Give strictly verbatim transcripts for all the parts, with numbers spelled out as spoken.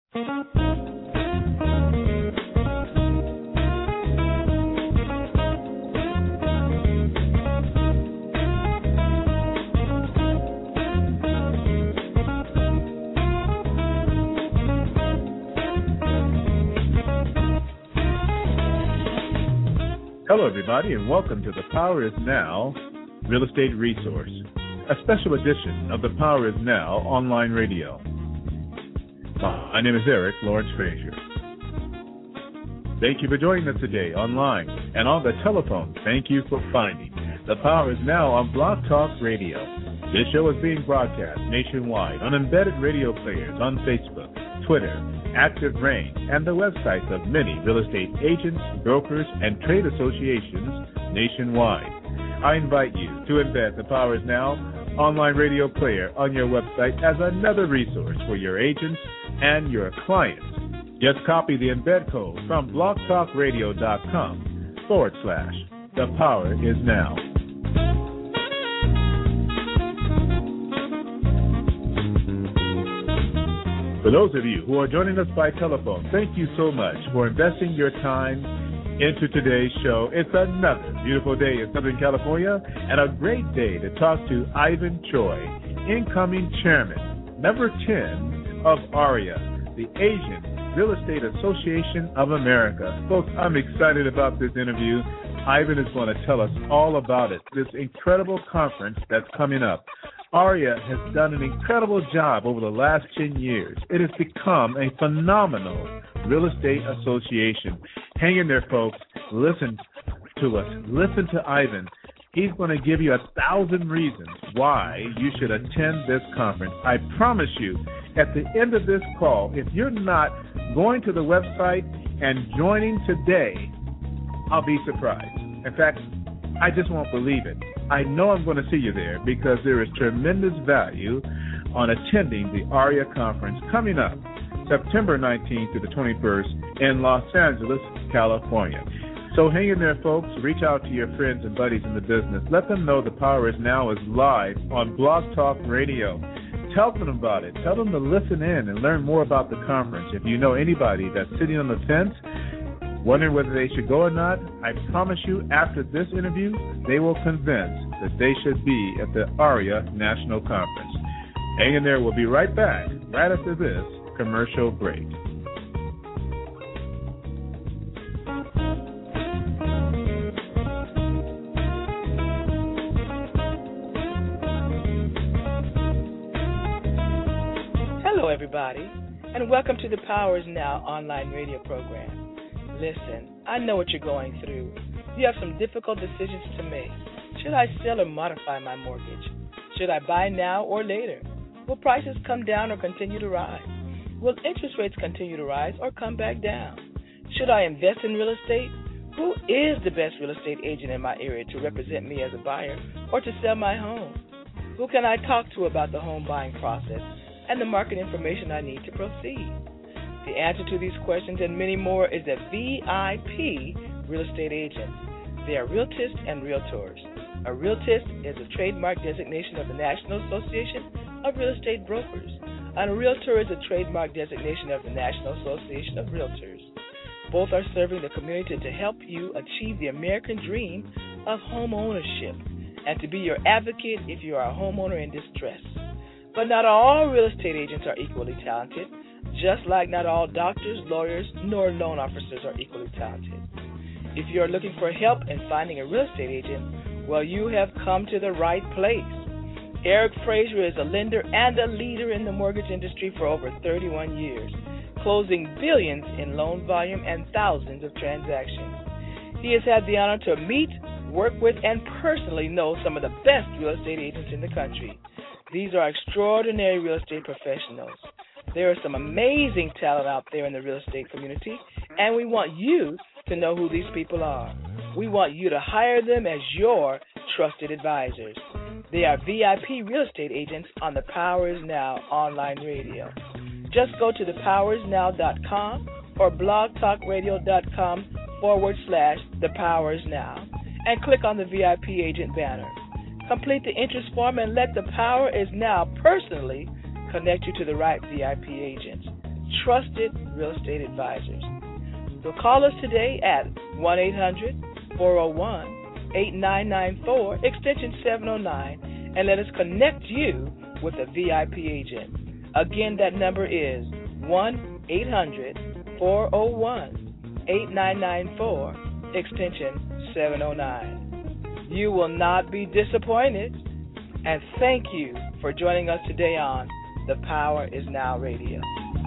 Hello, everybody, and welcome to The Power is Now Real Estate Resource, a special edition of The Power is Now online radio. My name is Eric Lawrence Frazier. Thank you for joining us today online and on the telephone. Thank you for finding The Power is Now on Blog Talk Radio. This show is being broadcast nationwide on embedded radio players on Facebook, Twitter, Active Rain, and the websites of many real estate agents, brokers, and trade associations nationwide. I invite you to embed The Power is Now online radio player on your website as another resource for your agents and your clients. Just copy the embed code from blogtalkradio.com forward slash The Power is Now. For those of you who are joining us by telephone, thank you so much for investing your time into today's show. It's another beautiful day in Southern California and a great day to talk to Ivan Choi, incoming chairman, number ten of AREA, the Asian Real Estate Association of America. Folks, I'm excited about this interview. Ivan is going to tell us all about it, this incredible conference that's coming up. AREA has done an incredible job over the last ten years. It has become a phenomenal real estate association. Hang in there, folks. Listen to us. Listen to Ivan. He's going to give you a thousand reasons why you should attend this conference. I promise you, at the end of this call, if you're not going to the website and joining today, I'll be surprised. In fact, I just won't believe it. I know I'm going to see you there because there is tremendous value on attending the AREA conference coming up September nineteenth to the twenty-first in Los Angeles, California. So hang in there, folks. Reach out to your friends and buddies in the business. Let them know The Power is Now is live on Blog Talk Radio. Tell them about it. Tell them to listen in and learn more about the conference. If you know anybody that's sitting on the fence, wondering whether they should go or not, I promise you after this interview, they will convince that they should be at the AREA National Conference. Hang in there. We'll be right back right after this commercial break. Hello, everybody, and welcome to the Power is Now online radio program. Listen, I know what you're going through. You have some difficult decisions to make. Should I sell or modify my mortgage? Should I buy now or later? Will prices come down or continue to rise? Will interest rates continue to rise or come back down? Should I invest in real estate? Who is the best real estate agent in my area to represent me as a buyer or to sell my home? Who can I talk to about the home buying process and the market information I need to proceed? The answer to these questions and many more is a V I P real estate agent. They are realtists and realtors. A realtist is a trademark designation of the National Association of Real Estate Brokers, and a realtor is a trademark designation of the National Association of Realtors. Both are serving the community to help you achieve the American dream of home ownership and to be your advocate if you are a homeowner in distress. But not all real estate agents are equally talented, just like not all doctors, lawyers, nor loan officers are equally talented. If you are looking for help in finding a real estate agent, well, you have come to the right place. Eric Frazier is a lender and a leader in the mortgage industry for over thirty-one years, closing billions in loan volume and thousands of transactions. He has had the honor to meet, work with, and personally know some of the best real estate agents in the country. These are extraordinary real estate professionals. There is some amazing talent out there in the real estate community, and we want you to know who these people are. We want you to hire them as your trusted advisors. They are V I P real estate agents on the Power is Now online radio. Just go to the powers now dot com or blogtalkradio.com forward slash the Powers Now and click on the V I P agent banner. Complete the interest form and let the Power is Now personally connect you to the right V I P agent. trusted real estate advisors. So call us today at one eight hundred, four oh one, eight nine nine four, extension seven oh nine, and let us connect you with a V I P agent. Again, that number is one eight hundred, four oh one, eight nine nine four, extension seven oh nine. You will not be disappointed. And thank you for joining us today on The Power Is Now Radio.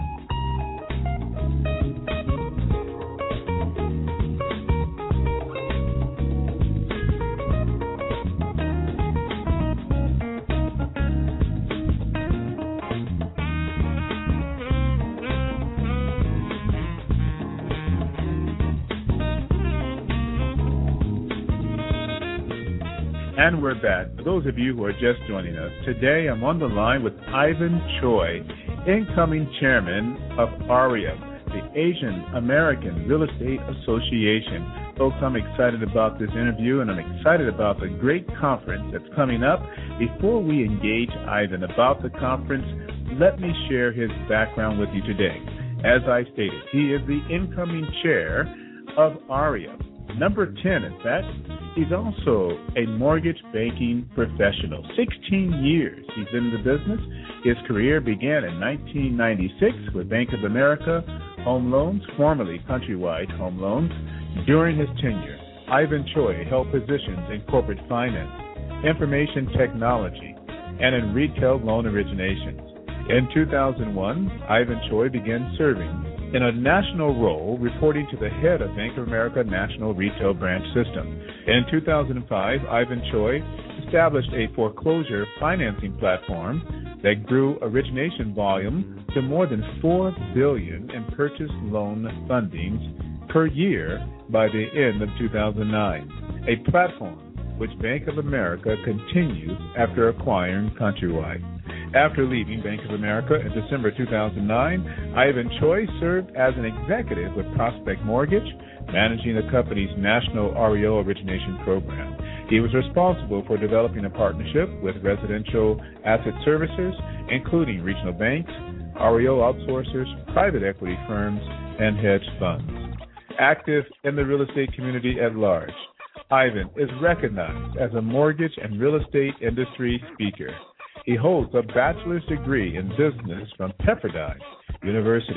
And we're back. For those of you who are just joining us, today I'm on the line with Ivan Choi, incoming chairman of ARIA, the Asian American Real Estate Association. Folks, I'm excited about this interview, and I'm excited about the great conference that's coming up. Before we engage Ivan about the conference, let me share his background with you today. As I stated, he is the incoming chair of ARIA. Number ten, in fact. He's also a mortgage banking professional. sixteen years he's in the business. His career began in nineteen ninety-six with Bank of America Home Loans, formerly Countrywide Home Loans. During his tenure, Ivan Choi held positions in corporate finance, information technology, and in retail loan originations. In two thousand one, Ivan Choi began serving in a national role, reporting to the head of Bank of America National Retail Branch System. In two thousand five, Ivan Choi established a foreclosure financing platform that grew origination volume to more than four billion dollars in purchase loan fundings per year by the end of two thousand nine, a platform which Bank of America continues after acquiring Countrywide. After leaving Bank of America in December two thousand nine, Ivan Choi served as an executive with Prospect Mortgage, managing the company's national R E O origination program. He was responsible for developing a partnership with residential asset servicers, including regional banks, R E O outsourcers, private equity firms, and hedge funds. Active in the real estate community at large, Ivan is recognized as a mortgage and real estate industry speaker. He holds a bachelor's degree in business from Pepperdine University.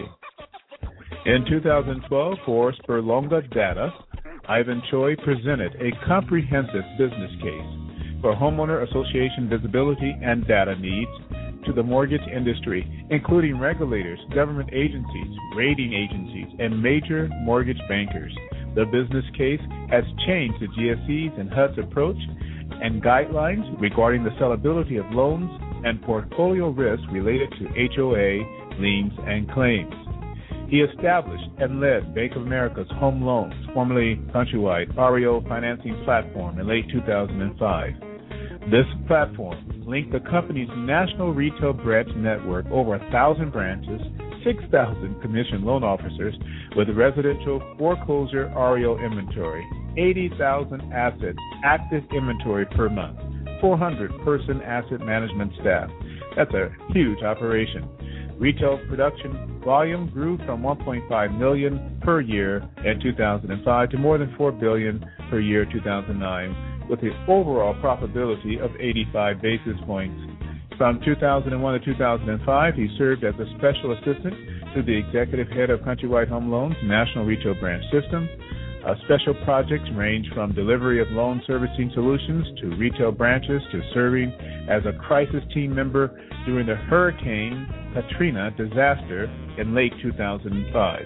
In two thousand twelve, for Spurlonga Data, Ivan Choi presented a comprehensive business case for homeowner association visibility and data needs to the mortgage industry, including regulators, government agencies, rating agencies, and major mortgage bankers. The business case has changed the G S E's and H U D's approach and guidelines regarding the sellability of loans and portfolio risk related to H O A, liens, and claims. He established and led Bank of America's Home Loans, formerly Countrywide, R E O financing platform in late two thousand five. This platform linked the company's national retail branch network, over one thousand branches, six thousand commissioned loan officers, with residential foreclosure R E O inventory, eighty thousand assets, active inventory per month, four hundred person asset management staff. That's a huge operation. Retail production volume grew from one point five million dollars per year in two thousand five to more than four billion dollars per year in two thousand nine, with the overall profitability of eighty-five basis points. From two thousand one to two thousand five, he served as a special assistant to the executive head of Countrywide Home Loans National Retail Branch System. Uh, special projects range from delivery of loan servicing solutions to retail branches to serving as a crisis team member during the Hurricane Katrina disaster in late two thousand five.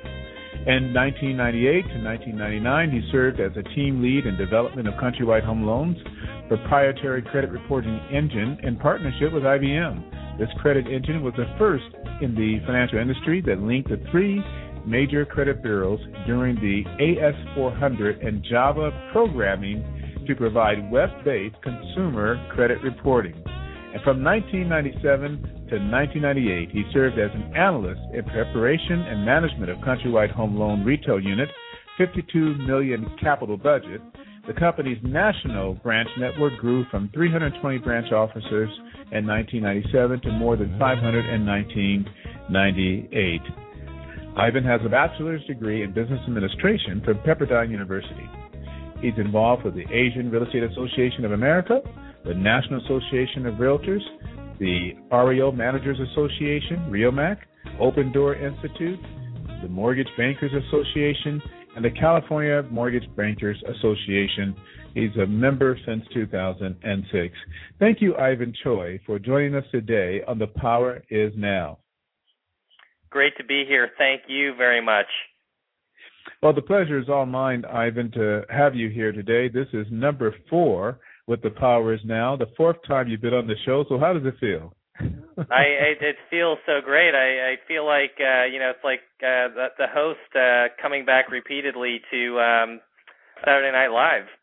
In nineteen ninety-eight to nineteen ninety-nine, he served as a team lead in development of Countrywide Home Loans proprietary credit reporting engine in partnership with I B M. This credit engine was the first in the financial industry that linked the three major credit bureaus during the A S four hundred and Java programming to provide web-based consumer credit reporting. And from nineteen ninety-seven to nineteen ninety-eight, he served as an analyst in preparation and management of Countrywide Home Loan Retail Unit, fifty-two million dollars capital budget. The company's national branch network grew from three hundred twenty branch officers in nineteen ninety-seven to more than five hundred in nineteen ninety-eight. Ivan has a bachelor's degree in business administration from Pepperdine University. He's involved with the Asian Real Estate Association of America, the National Association of Realtors, the R E O Managers Association, REOMAC, Open Door Institute, the Mortgage Bankers Association, and the California Mortgage Bankers Association. He's a member since two thousand six. Thank you, Ivan Choi, for joining us today on The Power Is Now. Great to be here. Thank you very much. Well, the pleasure is all mine, Ivan, to have you here today. This is number four with The Power Is Now, the fourth time you've been on the show. So how does it feel? I it, it feels so great. I, I feel like uh, you know it's like uh, the, the host uh, coming back repeatedly to um, Saturday Night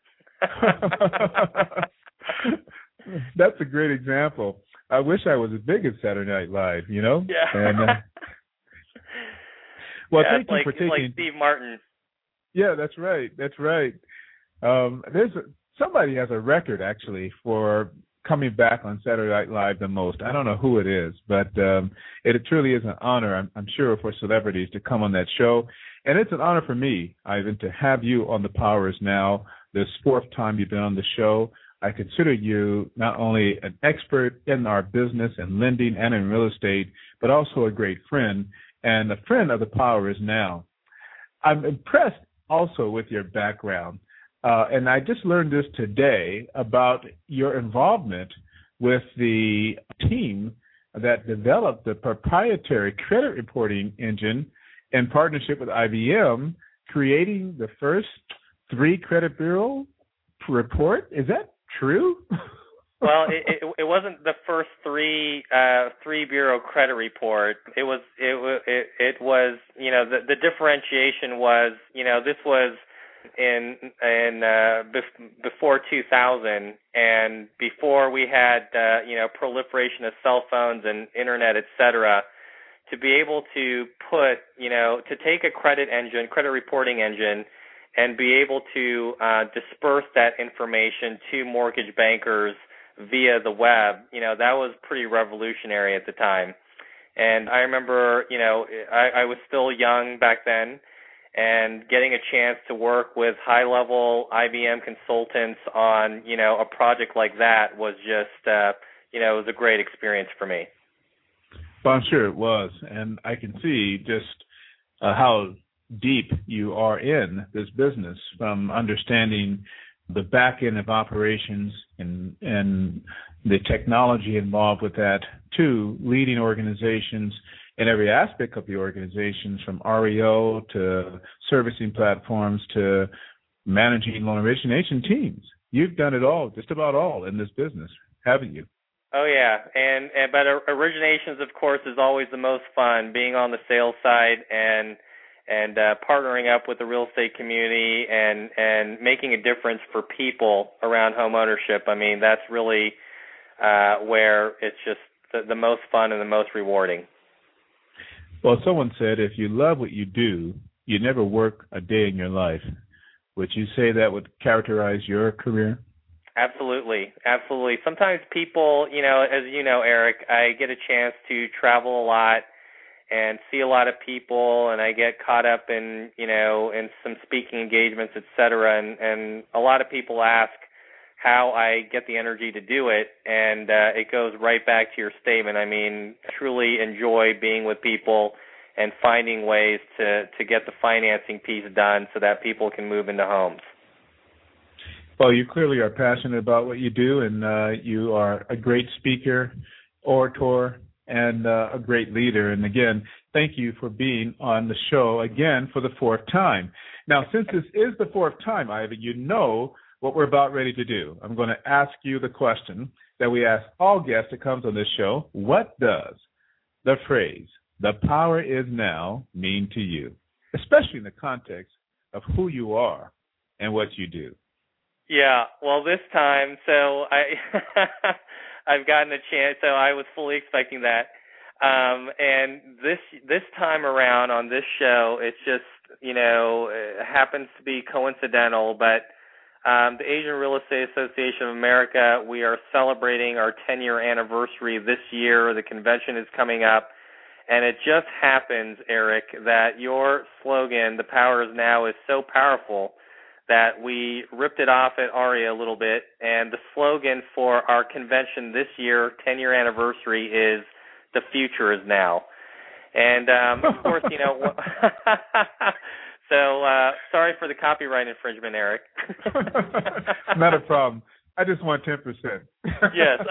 Live. That's a great example. I wish I was as big as Saturday Night Live. You know? Yeah. And, uh, well, yeah, thank it's you like, for taking. It's like Steve Martin. Yeah, that's right. That's right. Um, there's a, somebody has a record actually for coming back on Saturday Night Live the most. I don't know who it is, but um, it, it truly is an honor, I'm, I'm sure, for celebrities to come on that show. And it's an honor for me, Ivan, to have you on The Power Is Now, this fourth time you've been on the show. I consider you not only an expert in our business and lending and in real estate, but also a great friend and a friend of The Power Is Now. I'm impressed also with your background. Uh, and I just learned this today about your involvement with the team that developed the proprietary credit reporting engine in partnership with I B M, creating the first three credit bureau report. Is that true? Well, it, it, it wasn't the first three uh, three bureau credit report. It was it it, it was you know the, the differentiation was you know this was in in uh, bef- before two thousand and before we had uh, you know proliferation of cell phones and internet, et cetera. To be able to put you know to take a credit engine, credit reporting engine, and be able to uh, disperse that information to mortgage bankers via the web, you know, that was pretty revolutionary at the time. And I remember, you know, I, I was still young back then, and getting a chance to work with high-level I B M consultants on, you know, a project like that was just, uh, you know, it was a great experience for me. Well, I'm sure it was. And I can see just uh, how deep you are in this business, from understanding the back end of operations and and the technology involved with that, to leading organizations in every aspect of the organizations, from R E O to servicing platforms to managing loan origination teams. You've done it all, just about all, in this business, haven't you? Oh yeah, and, and but originations, of course, is always the most fun. Being on the sales side and and uh, partnering up with the real estate community and, and making a difference for people around home ownership. I mean, that's really uh, where it's just the, the most fun and the most rewarding. Well, someone said, if you love what you do, you never work a day in your life. Would you say that would characterize your career? Absolutely, absolutely. Sometimes people, you know, as you know, Eric, I get a chance to travel a lot and see a lot of people, and I get caught up in, you know, in some speaking engagements, et cetera, and, and a lot of people ask how I get the energy to do it, and uh, it goes right back to your statement. I mean, truly enjoy being with people and finding ways to, to get the financing piece done so that people can move into homes. Well, you clearly are passionate about what you do, and uh, you are a great speaker, orator, and uh, a great leader. And again, thank you for being on the show again for the fourth time. Now, since this is the fourth time, Ivan, you know what we're about ready to do. I'm going to ask you the question that we ask all guests that comes on this show. What does the phrase, "the power is now," mean to you, especially in the context of who you are and what you do? Yeah, well, this time, so I I've gotten a chance, so I was fully expecting that. Um, and this this time around on this show, it's just, you know, it happens to be coincidental, but um, the Asian Real Estate Association of America, we are celebrating our ten-year anniversary this year. The convention is coming up, And it just happens, Eric, that your slogan, "The Power Is Now," is so powerful that we ripped it off at ARIA a little bit. And the slogan for our convention this year, ten-year anniversary, is "The Future Is Now." And, um, of course, you know, so uh, sorry for the copyright infringement, Eric. Not a problem. I just want ten percent. Yes.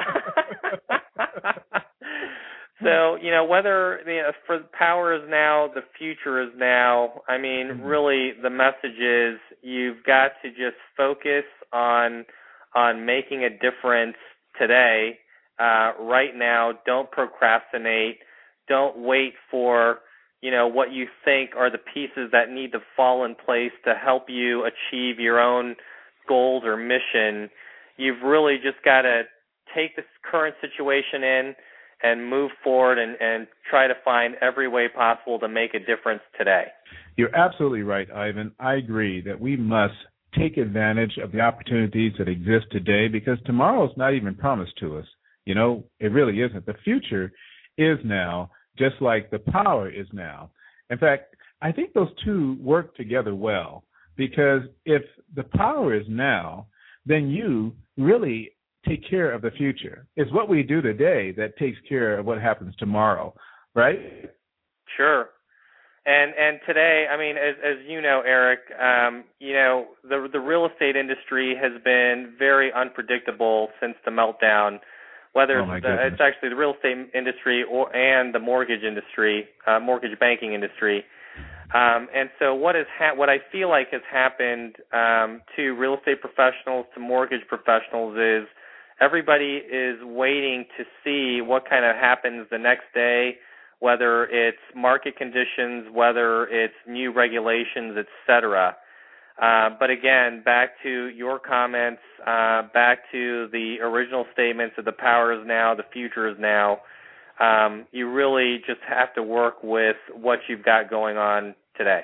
So, you know, whether you know, for the power is now, the future is now, I mean, mm-hmm. really the message is you've got to just focus on on making a difference today, uh, right now. Don't procrastinate. Don't wait for, you know, what you think are the pieces that need to fall in place to help you achieve your own goals or mission. You've really just got to take this current situation in and move forward and, and try to find every way possible to make a difference today. You're absolutely right, Ivan. I agree that we must take advantage of the opportunities that exist today because tomorrow's not even promised to us. You know, it really isn't. The future is now, just like the power is now. In fact, I think those two work together well because if the power is now, then you really take care of the future. It's what we do today that takes care of what happens tomorrow, right? Sure. And and today, I mean, as as you know, Eric, um, you know, the the real estate industry has been very unpredictable since the meltdown. Whether oh it's, the, it's actually the real estate industry or and the mortgage industry, uh, mortgage banking industry. Um, and so what is ha- what I feel like has happened um, to real estate professionals, to mortgage professionals, is everybody is waiting to see what kind of happens the next day, whether it's market conditions, whether it's new regulations, et cetera. Uh, but again, back to your comments, uh, back to the original statements of the power is now, the future is now. Um, you really just have to work with what you've got going on today.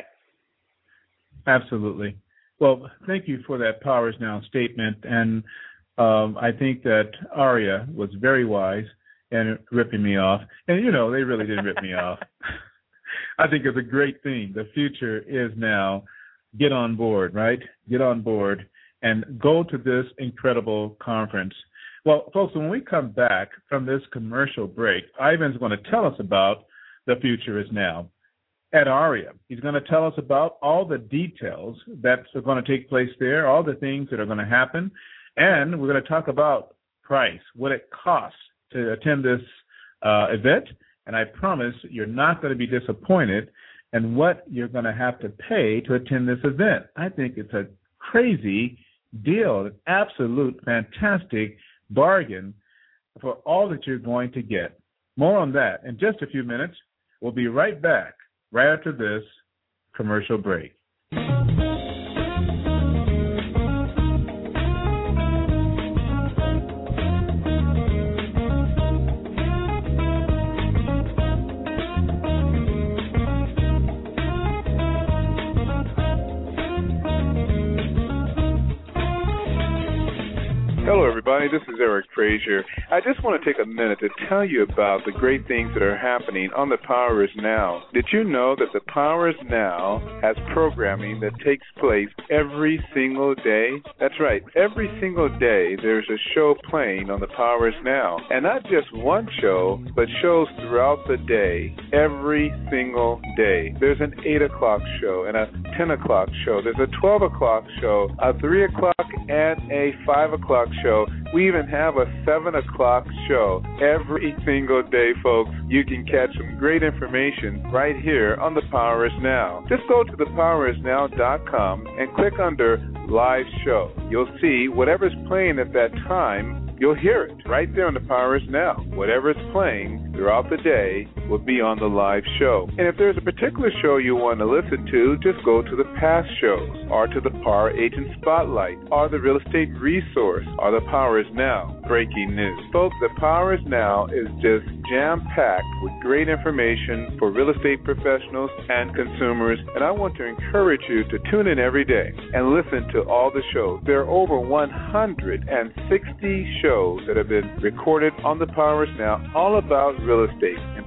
Absolutely. Well, thank you for that power is now statement. And um, I think that ARIA was very wise in ripping me off. And, you know, they really didn't rip me off. I think it's a great thing. The future is now. Get on board, right? Get on board and go to this incredible conference. Well, folks, when we come back from this commercial break, Ivan's going to tell us about the future is now at ARIA. He's going to tell us about all the details that are going to take place there, all the things that are going to happen, and we're going to talk about price, what it costs to attend this uh, event, and I promise you're not going to be disappointed and what you're going to have to pay to attend this event. I think it's a crazy deal, an absolute fantastic bargain for all that you're going to get. More on that in just a few minutes. We'll be right back right after this commercial break. Hello, everybody. This is Eric Frazier. I just want to take a minute to tell you about the great things that are happening on The Power Is Now. Did you know that The Power Is Now has programming that takes place every single day? That's right. Every single day there's a show playing on The Power Is Now. And not just one show, but shows throughout the day, every single day. There's an eight o'clock show and a ten o'clock show. There's a twelve o'clock show, a three o'clock, and a five o'clock show. We even have a seven o'clock show every single day, folks. You can catch some great information right here on The Power Is Now. Just go to the power is now dot com and click under Live Show. You'll see whatever's playing at that time. You'll hear it right there on The Power Is Now. Whatever's playing throughout the day will be on the live show. And if there's a particular show you want to listen to, just go to the past shows, or to the Power Agent Spotlight, or the Real Estate Resource, or The Power Is Now Breaking News. Folks, The Power Is Now is just jam-packed with great information for real estate professionals and consumers, and I want to encourage you to tune in every day and listen to all the shows. There are over one hundred sixty shows that have been recorded on The Power Is Now, all about real estate,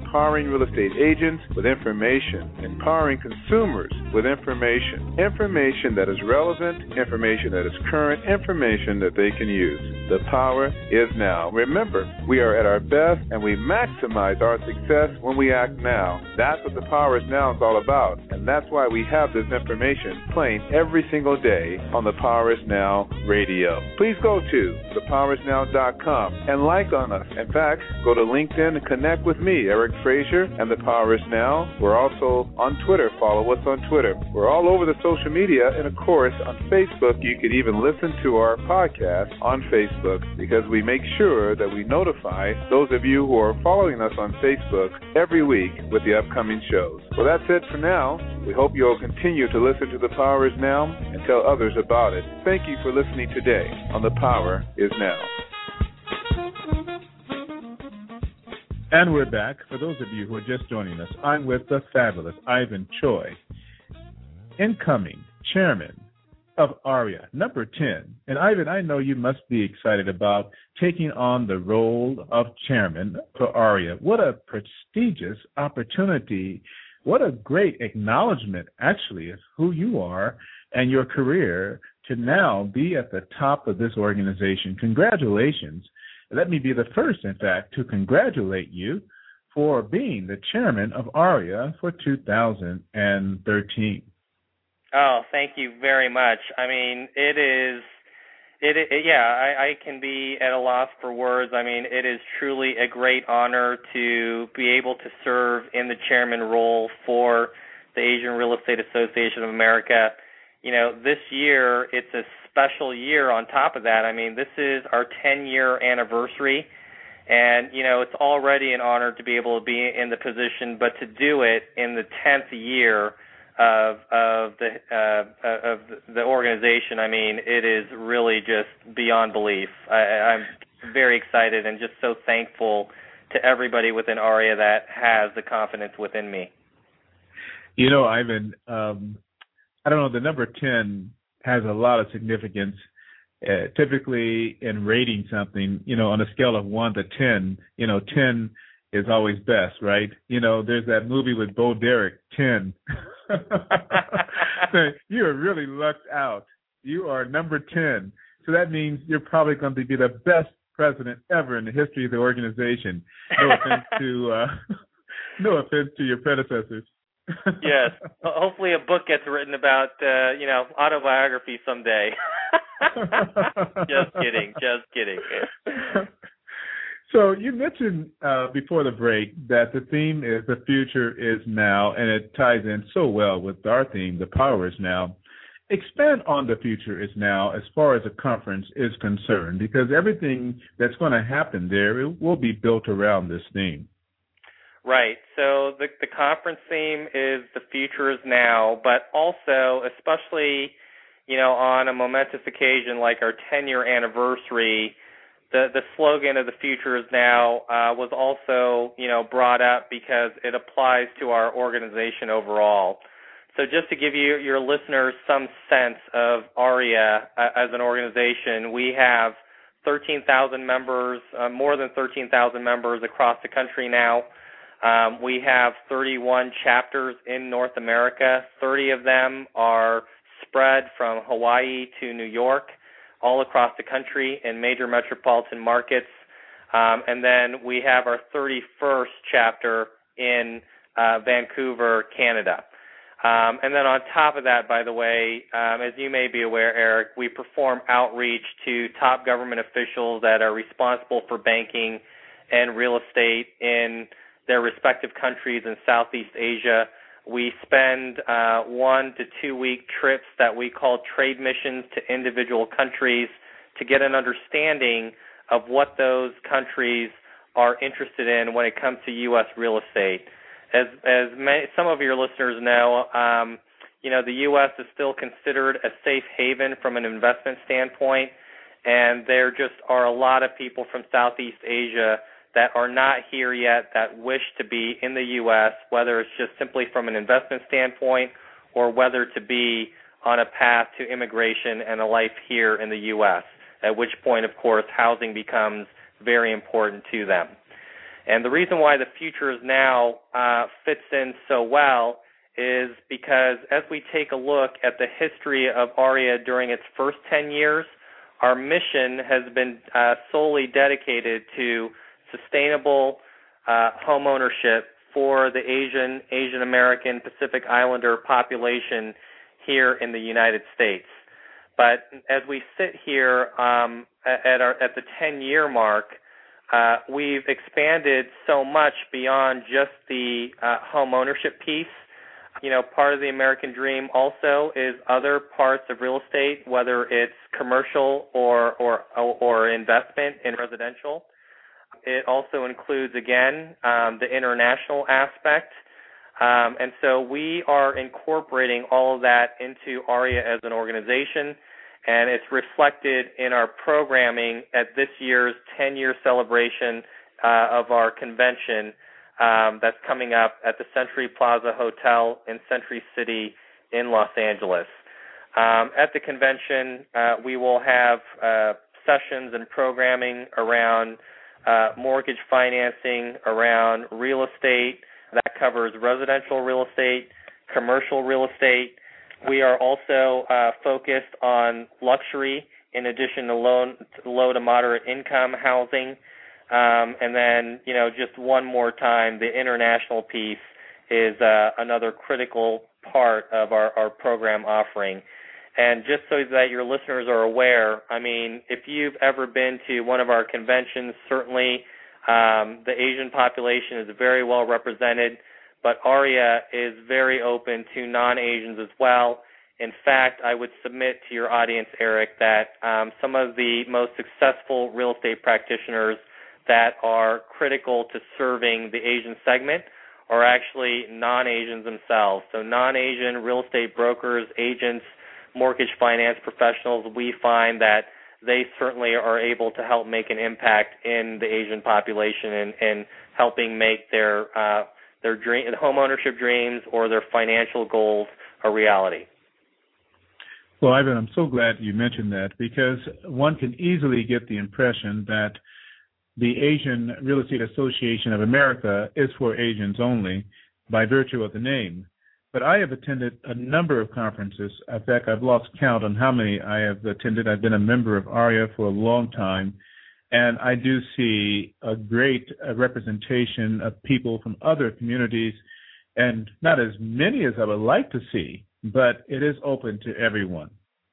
empowering real estate agents with information, empowering consumers with information, information that is relevant, information that is current, information that they can use. The power is now. Remember, we are at our best and we maximize our success when we act now. That's what the Power is Now is all about, and that's why we have this information playing every single day on the Power is Now radio. Please go to the power is now dot com and like on us. In fact, go to LinkedIn and connect with me, Eric Frazier, and the Power is Now. We're also on Twitter. Follow us on Twitter. We're all over the social media, and of course, on Facebook, you can even listen to our podcast on Facebook, because we make sure that we notify those of you who are following us on Facebook every week with the upcoming shows. Well, that's it for now. We hope you'll continue to listen to The Power is Now and tell others about it. Thank you for listening today on The Power is Now. And we're back. For those of you who are just joining us, I'm with the fabulous Ivan Choi, incoming chairman of ARIA, number ten. And Ivan, I know you must be excited about taking on the role of chairman for ARIA. What a prestigious opportunity. What a great acknowledgement, actually, of who you are and your career to now be at the top of this organization. Congratulations. Let me be the first, in fact, to congratulate you for being the chairman of ARIA for two thousand thirteen. Oh, thank you very much. I mean, it is, it, it yeah, I, I can be at a loss for words. I mean, it is truly a great honor to be able to serve in the chairman role for the Asian Real Estate Association of America. You know, this year, it's a special year on top of that. I mean, this is our ten-year anniversary, and, you know, it's already an honor to be able to be in the position, but to do it in the tenth year of of the uh, of the organization, I mean, it is really just beyond belief. I, I'm very excited and just so thankful to everybody within ARIA that has the confidence within me. You know, Ivan, um, I don't know, the number ten has a lot of significance. Uh, typically in rating something, you know, on a scale of one to ten, you know, ten is always best, right? You know, there's that movie with Bo Derek, ten. So you are really lucked out. You are number ten. So that means you're probably going to be the best president ever in the history of the organization. No offense to uh, no offense to your predecessors. Yes. Hopefully a book gets written about, uh, you know, autobiography someday. Just kidding. Just kidding. So you mentioned uh, before the break that the theme is the future is now, and it ties in so well with our theme, the power is now. Expand on the future is now as far as the conference is concerned, because everything that's going to happen there it will be built around this theme. Right. So the the conference theme is the future is now, but also, especially, you know, on a momentous occasion like our ten-year anniversary, the the slogan of the future is now uh, was also, you know, brought up because it applies to our organization overall. So just to give you your listeners some sense of ARIA uh, as an organization, we have thirteen thousand members, uh, more than thirteen thousand members across the country now. Um, we have thirty-one chapters in North America. thirty of them are spread from Hawaii to New York, all across the country in major metropolitan markets. Um, and then we have our thirty-first chapter in uh, Vancouver, Canada. Um, and then on top of that, by the way, um, as you may be aware, Eric, we perform outreach to top government officials that are responsible for banking and real estate in their respective countries in Southeast Asia. We spend uh, one to two week trips that we call trade missions to individual countries to get an understanding of what those countries are interested in when it comes to U S real estate. As as many, some of your listeners know, um, you know, the U S is still considered a safe haven from an investment standpoint, and there just are a lot of people from Southeast Asia that are not here yet that wish to be in the U S, whether it's just simply from an investment standpoint or whether to be on a path to immigration and a life here in the U S, at which point, of course, housing becomes very important to them. And the reason why the Future is Now uh, fits in so well is because as we take a look at the history of ARIA during its first ten years, our mission has been uh, solely dedicated to sustainable uh, home ownership for the Asian, Asian American, Pacific Islander population here in the United States. But as we sit here um, at, our, at the ten-year mark, uh, we've expanded so much beyond just the uh, home ownership piece. You know, part of the American dream also is other parts of real estate, whether it's commercial or or, or investment in residential. It also includes, again, um, the international aspect. Um, and so we are incorporating all of that into ARIA as an organization, and it's reflected in our programming at this year's ten-year celebration uh, of our convention um, that's coming up at the Century Plaza Hotel in Century City in Los Angeles. Um, at the convention, uh, we will have uh, sessions and programming around uh, mortgage financing, around real estate. That covers residential real estate, commercial real estate. We are also uh, focused on luxury in addition to low, low to moderate income housing. Um, and then, you know, just one more time, the international piece is uh, another critical part of our, our program offering. And just so that your listeners are aware, I mean, if you've ever been to one of our conventions, certainly um, the Asian population is very well represented, but ARIA is very open to non-Asians as well. In fact, I would submit to your audience, Eric, that um, some of the most successful real estate practitioners that are critical to serving the Asian segment are actually non-Asians themselves. So non-Asian real estate brokers, agents, mortgage finance professionals, we find that they certainly are able to help make an impact in the Asian population and, and helping make their uh, their dream, home ownership dreams or their financial goals a reality. Well, Ivan, I'm so glad you mentioned that, because one can easily get the impression that the Asian Real Estate Association of America is for Asians only by virtue of the name. But I have attended a number of conferences. In fact, I've lost count on how many I have attended. I've been a member of ARIA for a long time, and I do see a great uh, representation of people from other communities, and not as many as I would like to see, but it is open to everyone.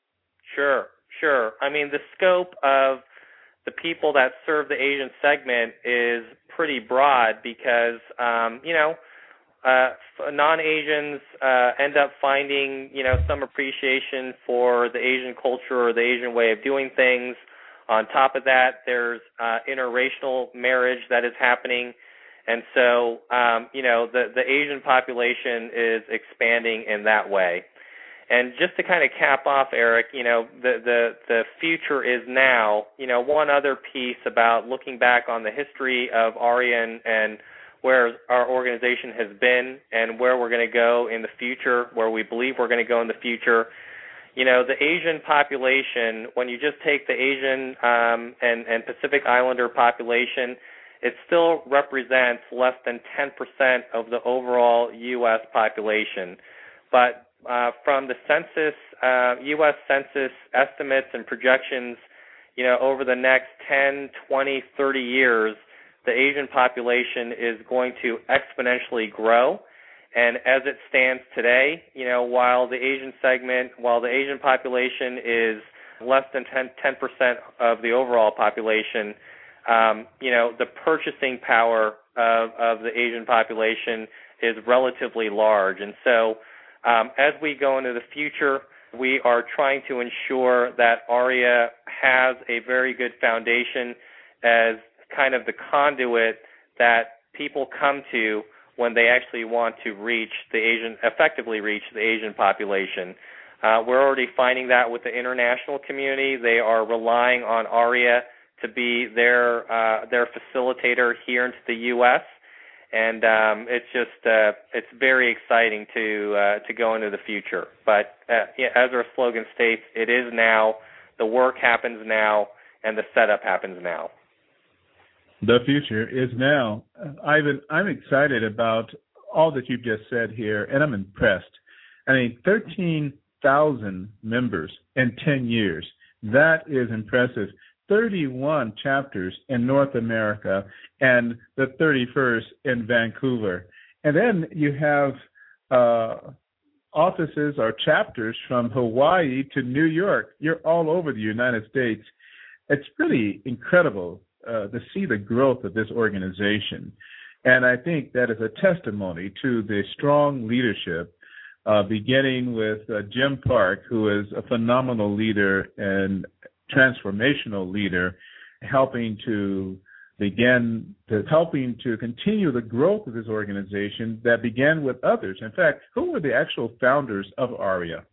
Sure, sure. I mean, the scope of the people that serve the Asian segment is pretty broad because, um, you know, uh, non-Asians uh, end up finding, you know, some appreciation for the Asian culture or the Asian way of doing things. On top of that, there's uh, interracial marriage that is happening. And so, um, you know, the, the Asian population is expanding in that way. And just to kind of cap off, Eric, you know, the, the, the future is now. You know, one other piece about looking back on the history of ARIA and, and where our organization has been and where we're going to go in the future, where we believe we're going to go in the future. You know, the Asian population, when you just take the Asian um, and, and Pacific Islander population, it still represents less than ten percent of the overall U S population. But uh, from the census, uh, U S Census estimates and projections, you know, over the next ten, twenty, thirty years, the Asian population is going to exponentially grow. And as it stands today, you know, while the Asian segment, while the Asian population is less than ten percent of the overall population, um, you know, the purchasing power of, of the Asian population is relatively large. And so um, as we go into the future, we are trying to ensure that ARIA has a very good foundation as kind of the conduit that people come to when they actually want to reach the Asian, effectively reach the Asian population. Uh, we're already finding that with the international community. They are relying on ARIA to be their uh, their facilitator here into the U S, and um, it's just uh, it's very exciting to uh, to go into the future. But uh, yeah, as our slogan states, it is now. The work happens now, and the setup happens now. The future is now. Ivan, I'm excited about all that you've just said here, and I'm impressed. I mean, thirteen thousand members in ten years. That is impressive. thirty-one chapters in North America and the thirty-first in Vancouver. And then you have uh, offices or chapters from Hawaii to New York. You're all over the United States. It's pretty incredible uh, to see the growth of this organization. And I think that is a testimony to the strong leadership, uh, beginning with uh, Jim Park, who is a phenomenal leader and transformational leader, helping to begin to helping to continue the growth of this organization that began with others. In fact, who were the actual founders of ARIA?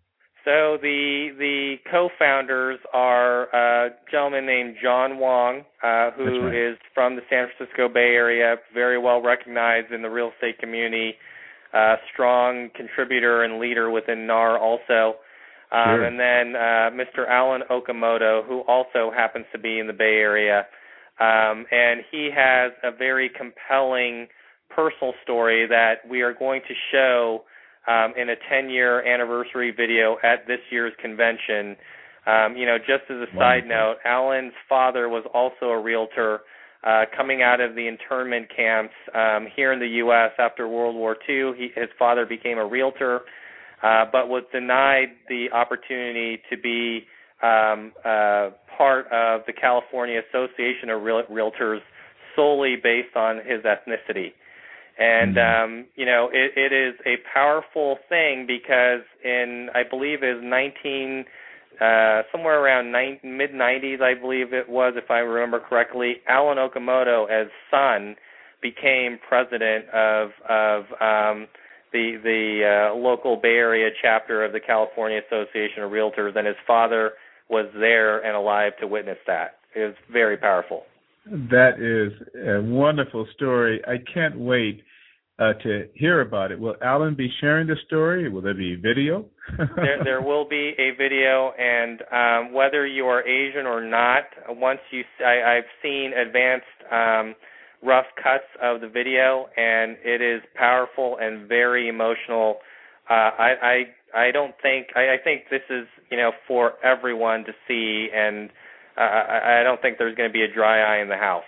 So the the co-founders are a gentleman named John Wong, uh, who right. is from the San Francisco Bay Area, very well recognized in the real estate community, uh, strong contributor and leader within N A R also. Um, sure. And then uh, Mister Alan Okamoto, who also happens to be in the Bay Area. Um, and he has a very compelling personal story that we are going to show Um, in a ten-year anniversary video at this year's convention. Um, you know, just as a Wonderful. side note, Alan's father was also a realtor uh, coming out of the internment camps um, here in the U S after World War Two. He, his father became a realtor, uh, but was denied the opportunity to be um, uh, part of the California Association of Real- Realtors solely based on his ethnicity. And, um, you know, it, it is a powerful thing because in, I believe, is nineteen, uh, somewhere around mid nineties, I believe it was, if I remember correctly, Alan Okamoto, as son, became president of of um, the the uh, local Bay Area chapter of the California Association of Realtors, and his father was there and alive to witness that. It was very powerful. That is a wonderful story. I can't wait uh, to hear about it. Will Alan be sharing the story? Will there be video? there, there will be a video, and um, whether you are Asian or not, once you, I, I've seen advanced um, rough cuts of the video, and it is powerful and very emotional. Uh, I, I, I don't think, I, I think this is, you know, for everyone to see, and Uh, I, I don't think there's going to be a dry eye in the house.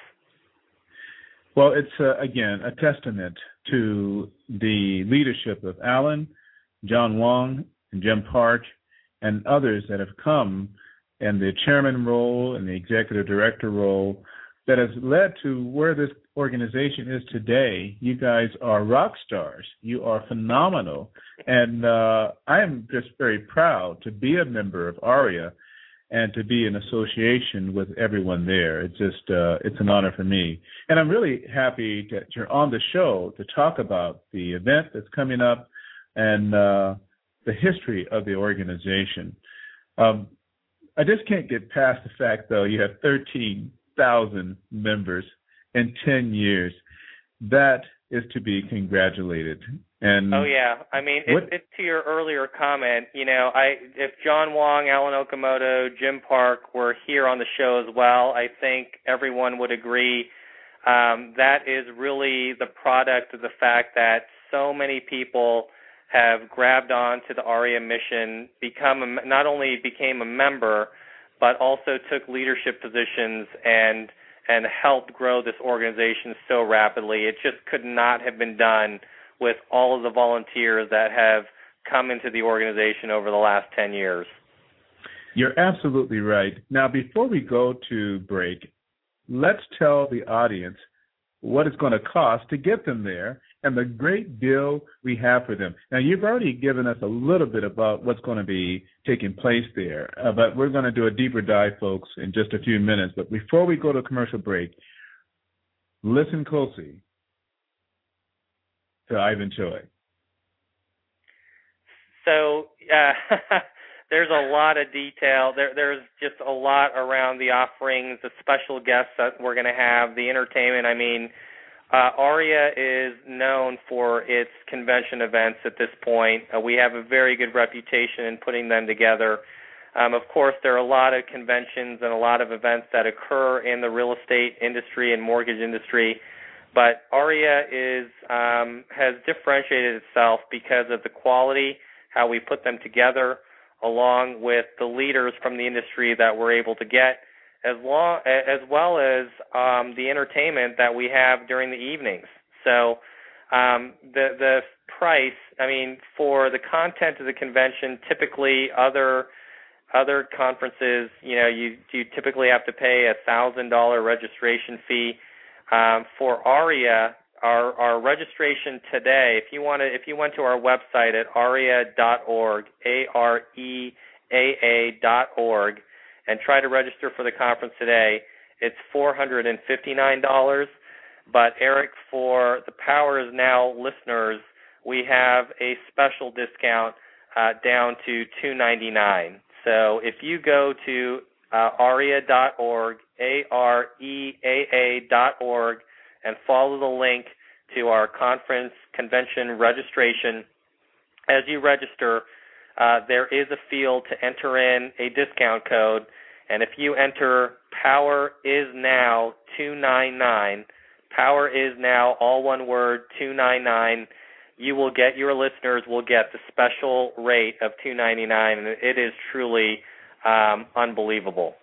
Well, it's, uh, again, a testament to the leadership of Alan, John Wong, and Jim Park, and others that have come in the chairman role and the executive director role that has led to where this organization is today. You guys are rock stars. You are phenomenal. And uh, I am just very proud to be a member of ARIA and to be in association with everyone there. It's just, uh, it's an honor for me. And I'm really happy that you're on the show to talk about the event that's coming up and uh, the history of the organization. Um, I just can't get past the fact, though, you have thirteen thousand members in ten years. That is to be congratulated. And oh yeah, I mean, it, it, to your earlier comment, you know, I if John Wong, Alan Okamoto, Jim Park were here on the show as well, I think everyone would agree um, that is really the product of the fact that so many people have grabbed on to the ARIA mission, become a, not only became a member, but also took leadership positions and and helped grow this organization so rapidly. It just could not have been done with all of the volunteers that have come into the organization over the last ten years. You're absolutely right. Now, before we go to break, let's tell the audience what it's going to cost to get them there and the great deal we have for them. Now, you've already given us a little bit about what's going to be taking place there, uh, but we're going to do a deeper dive, folks, in just a few minutes. But before we go to a commercial break, listen closely to Ivan Choi. So uh, there's a lot of detail. There, there's just a lot around the offerings, the special guests that we're going to have, the entertainment. I mean, uh, ARIA is known for its convention events at this point. Uh, we have a very good reputation in putting them together. Um, of course, there are a lot of conventions and a lot of events that occur in the real estate industry and mortgage industry, but ARIA is um, has differentiated itself because of the quality, how we put them together, along with the leaders from the industry that we're able to get, as, long, as well as um, the entertainment that we have during the evenings. So um, the the price, I mean, for the content of the convention, typically other other conferences, you know, you you typically have to pay a thousand dollar registration fee. Um, for ARIA, our our registration today, if you want to, if you went to our website at aria dot org, A R E A A dot org, and try to register for the conference today, it's four hundred fifty-nine dollars. But Eric, for the Power Is Now listeners, we have a special discount uh, down to two hundred ninety-nine dollars. So if you go to uh, aria dot org, A R E A A dot org, and follow the link to our conference convention registration, as you register, uh, there is a field to enter in a discount code, and if you enter Power Is Now two ninety-nine, Power Is Now, all one word, two ninety-nine, you will get, your listeners will get the special rate of two ninety-nine, and it is truly um, unbelievable.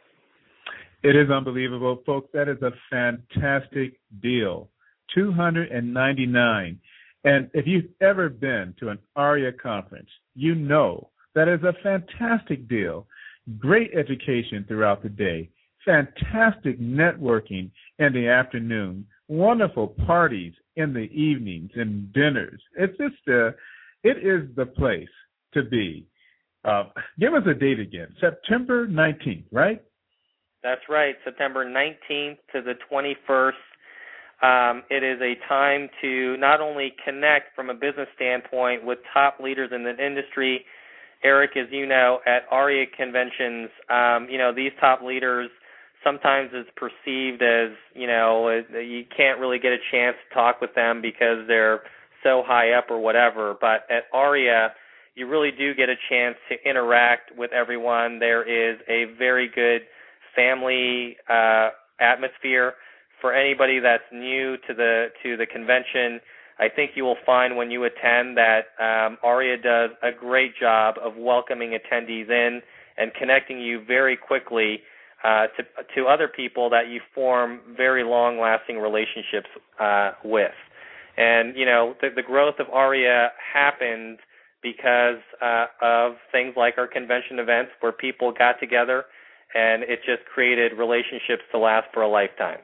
It is unbelievable, folks. That is a fantastic deal, two hundred ninety-nine dollars. And if you've ever been to an ARIA conference, you know that is a fantastic deal. Great education throughout the day, fantastic networking in the afternoon, wonderful parties in the evenings and dinners. It's just uh, it is the place to be. Uh, give us a date again, September nineteenth, right? That's right, September nineteenth to the twenty-first. Um, it is a time to not only connect from a business standpoint with top leaders in the industry. Eric, as you know, at ARIA conventions, um, you know, these top leaders sometimes is perceived as, you know, you can't really get a chance to talk with them because they're so high up or whatever. But at ARIA, you really do get a chance to interact with everyone. There is a very good family uh, atmosphere. For anybody that's new to the to the convention, I think you will find when you attend that um, ARIA does a great job of welcoming attendees in and connecting you very quickly uh, to to other people that you form very long-lasting relationships uh, with. And, you know, the, the growth of ARIA happened because uh, of things like our convention events where people got together, and it just created relationships to last for a lifetime.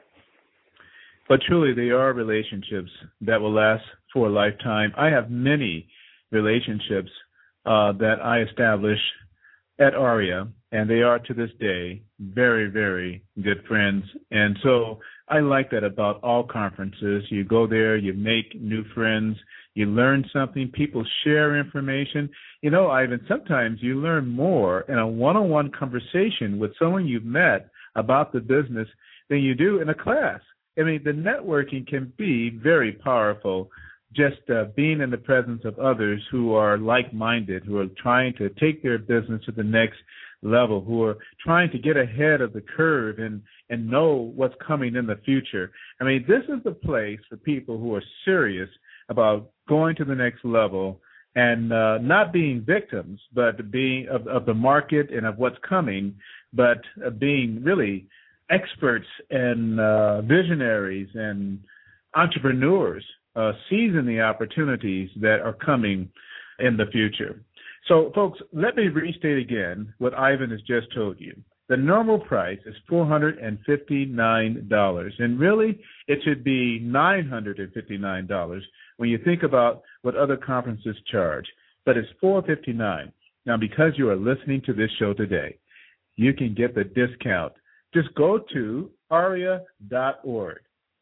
But truly, they are relationships that will last for a lifetime. I have many relationships uh, that I established at ARIA, and they are to this day very, very good friends. And so I like that about all conferences. You go there, you make new friends, you learn something, people share information. You know, Ivan, sometimes you learn more in a one-on-one conversation with someone you've met about the business than you do in a class. I mean, the networking can be very powerful, just uh, being in the presence of others who are like-minded, who are trying to take their business to the next level, who are trying to get ahead of the curve and, and know what's coming in the future. I mean, this is the place for people who are serious about going to the next level and uh, not being victims, but being of, of the market and of what's coming, but uh, being really experts and uh, visionaries and entrepreneurs uh, seizing the opportunities that are coming in the future. So, folks, let me restate again what Ivan has just told you. The normal price is four hundred fifty-nine dollars, and really it should be nine hundred fifty-nine dollars when you think about what other conferences charge, but it's four hundred fifty-nine dollars. Now, because you are listening to this show today, you can get the discount. Just go to aria dot org.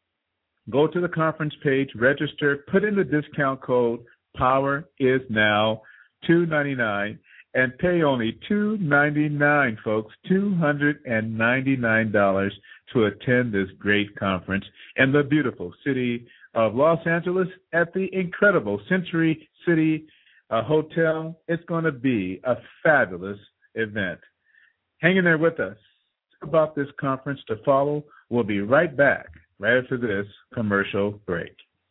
Go to the conference page, register, put in the discount code Power Is Now two ninety-nine, and pay only two ninety-nine, folks, two hundred ninety-nine dollars to attend this great conference in the beautiful city of Los Angeles at the incredible Century City uh, Hotel. It's going to be a fabulous event. Hang in there with us. About this conference to follow. We'll be right back right after this commercial break.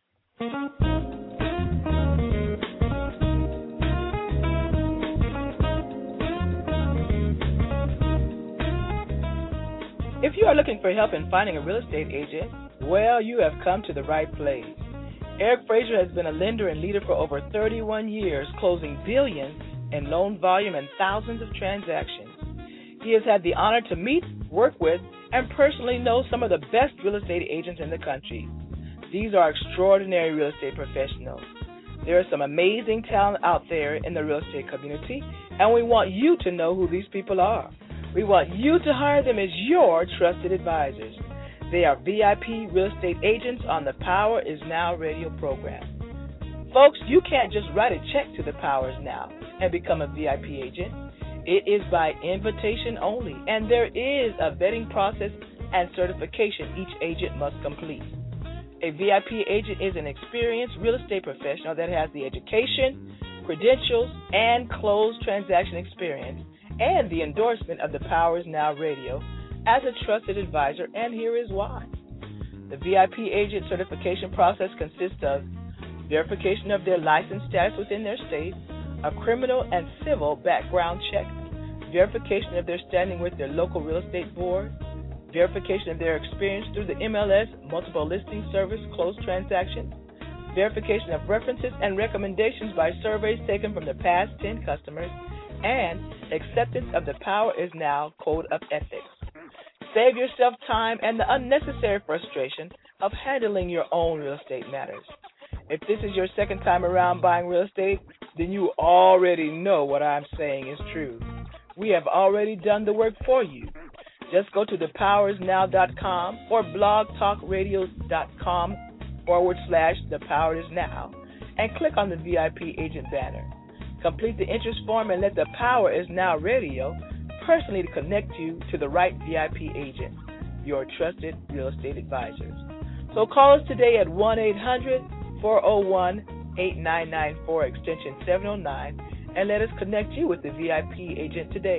If you are looking for help in finding a real estate agent, well, you have come to the right place. Eric Frazier has been a lender and leader for over thirty-one years, closing billions in loan volume and thousands of transactions. He has had the honor to meet, work with, and personally know some of the best real estate agents in the country. These are extraordinary real estate professionals. There is some amazing talent out there in the real estate community, and we want you to know who these people are. We want you to hire them as your trusted advisors. They are V I P real estate agents on the Power is Now radio program. Folks, you can't just write a check to the Power is Now and become a V I P agent. It is by invitation only, and there is a vetting process and certification each agent must complete. A V I P agent is an experienced real estate professional that has the education, credentials, and closed transaction experience, and the endorsement of the Power is Now radio as a trusted advisor, and here is why. The V I P agent certification process consists of verification of their license status within their state, a criminal and civil background check, verification of their standing with their local real estate board, verification of their experience through the M L S Multiple Listing Service closed transactions, verification of references and recommendations by surveys taken from the past ten customers, and acceptance of the Power is Now Code of Ethics. Save yourself time and the unnecessary frustration of handling your own real estate matters. If this is your second time around buying real estate, then you already know what I'm saying is true. We have already done the work for you. Just go to the powers now dot com or blogtalkradio.com forward slash the Power is Now and click on the V I P agent banner. Complete the interest form and let the Power is Now radio personally connect you to the right V I P agent, your trusted real estate advisors. So call us today at one eight hundred four oh one eight nine nine four extension seven oh nine and let us connect you with the V I P agent today.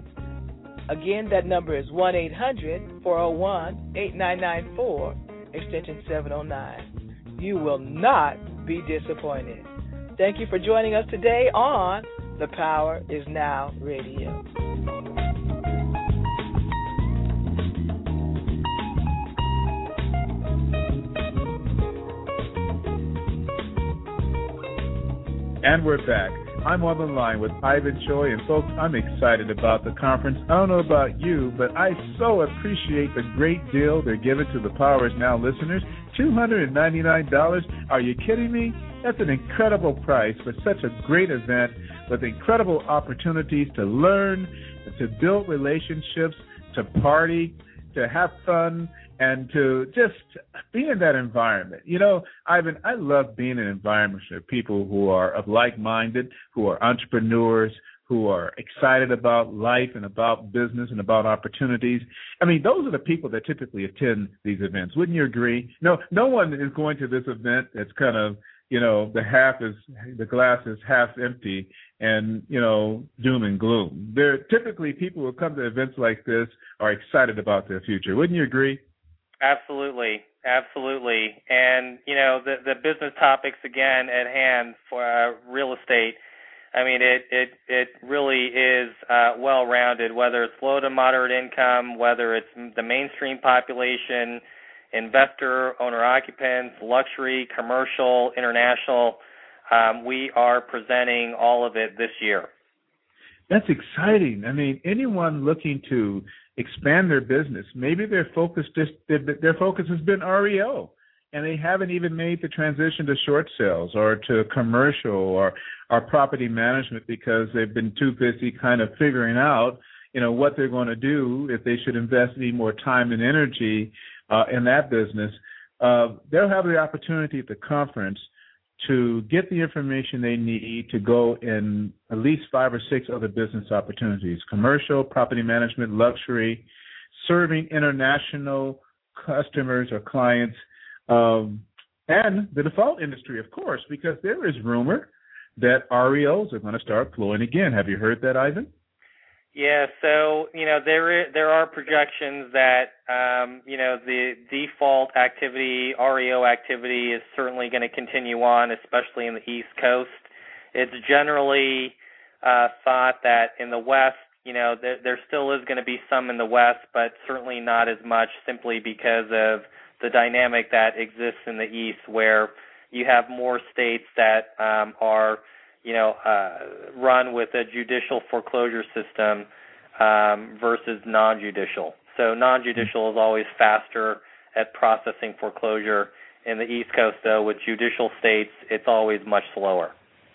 Again, that number is one eight hundred four oh one eight nine nine four extension seven oh nine. You will not be disappointed. Thank you for joining us today on The Power is Now Radio. And we're back. I'm on the line with Ivan Choi, and folks, I'm excited about the conference. I don't know about you, but I so appreciate the great deal they're giving to the Power is Now listeners. two hundred ninety-nine dollars. Are you kidding me? That's an incredible price for such a great event with incredible opportunities to learn, to build relationships, to party, to have fun, and to just be in that environment. You know, Ivan, I love being in environments of people who are of like-minded, who are entrepreneurs, who are excited about life and about business and about opportunities. I mean, those are the people that typically attend these events. Wouldn't you agree? No, no one is going to this event that's kind of, you know, the half is, the glass is half empty and, you know, doom and gloom. They're typically people who come to events like this are excited about their future. Wouldn't you agree? Absolutely, absolutely. And, you know, the, the business topics, again, at hand for uh, real estate, I mean, it, it, it really is uh, well-rounded, whether it's low to moderate income, whether it's the mainstream population, investor, owner-occupants, luxury, commercial, international. Um, we are presenting all of it this year. That's exciting. I mean, anyone looking to expand their business, maybe their focus just their focus has been R E O, and they haven't even made the transition to short sales or to commercial or, or property management because they've been too busy kind of figuring out, you know, what they're going to do, if they should invest any more time and energy uh, in that business. Uh, they'll have the opportunity at the conference to get the information they need to go in at least five or six other business opportunities: commercial, property management, luxury, serving international customers or clients, um, and the default industry, of course, because there is rumor that R E Os are going to start flowing again. Have you heard that, Ivan? Yeah, so, you know, there there are projections that, um, you know, the default activity, R E O activity is certainly going to continue on, especially in the East Coast. It's generally uh, thought that in the West, you know, there, there still is going to be some in the West, but certainly not as much simply because of the dynamic that exists in the East where you have more states that um, are you know, uh, run with a judicial foreclosure system um, versus non-judicial. So non-judicial is always faster at processing foreclosure. In the East Coast, though, with judicial states, it's always much slower.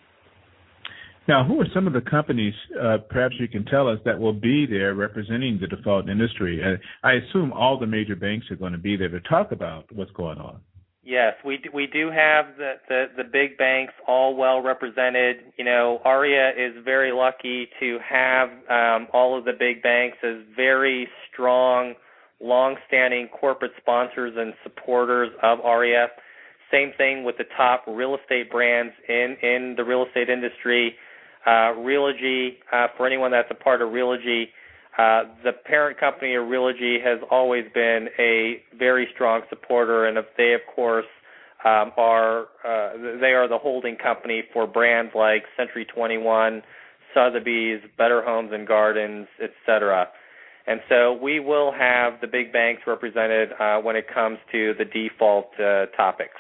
Now, who are some of the companies, uh, perhaps you can tell us, that will be there representing the default industry? Uh, I assume all the major banks are going to be there to talk about what's going on. Yes, we do, we do have the, the, the big banks all well represented. You know, ARIA is very lucky to have um, all of the big banks as very strong, long-standing corporate sponsors and supporters of ARIA. Same thing with the top real estate brands in, in the real estate industry. Uh, Realogy, uh, for anyone that's a part of Realogy, Uh, the parent company of Realogy has always been a very strong supporter, and if they, of course, um, are uh, they are the holding company for brands like Century twenty-one, Sotheby's, Better Homes and Gardens, et cetera. And so we will have the big banks represented uh, when it comes to the default uh, topics.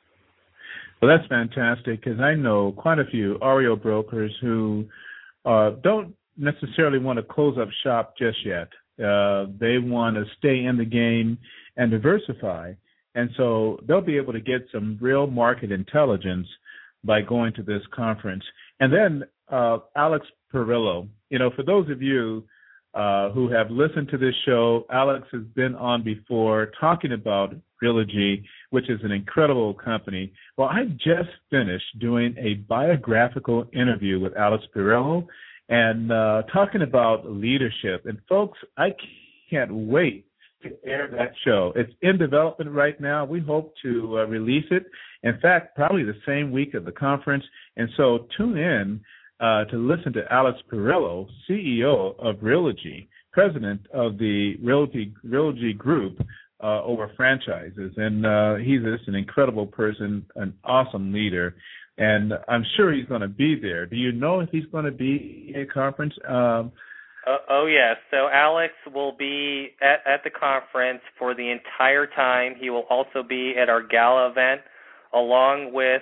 Well, that's fantastic because I know quite a few R E O brokers who uh, don't necessarily want to close up shop just yet. Uh, they want to stay in the game and diversify. And so they'll be able to get some real market intelligence by going to this conference. And then uh, Alex Perillo, you know, for those of you uh, who have listened to this show, Alex has been on before talking about Realogy, which is an incredible company. Well, I just finished doing a biographical interview with Alex Perillo, and uh, talking about leadership. And, folks, I can't wait to air that show. It's in development right now. We hope to uh, release it, in fact, probably the same week of the conference. And so tune in uh, to listen to Alex Perillo, C E O of Realogy, president of the Realogy, Realogy Group uh, over franchises. And uh, he's just an incredible person, an awesome leader. And I'm sure he's going to be there. Do you know if he's going to be at a conference? Um, oh, oh, yes. So Alex will be at, at the conference for the entire time. He will also be at our gala event along with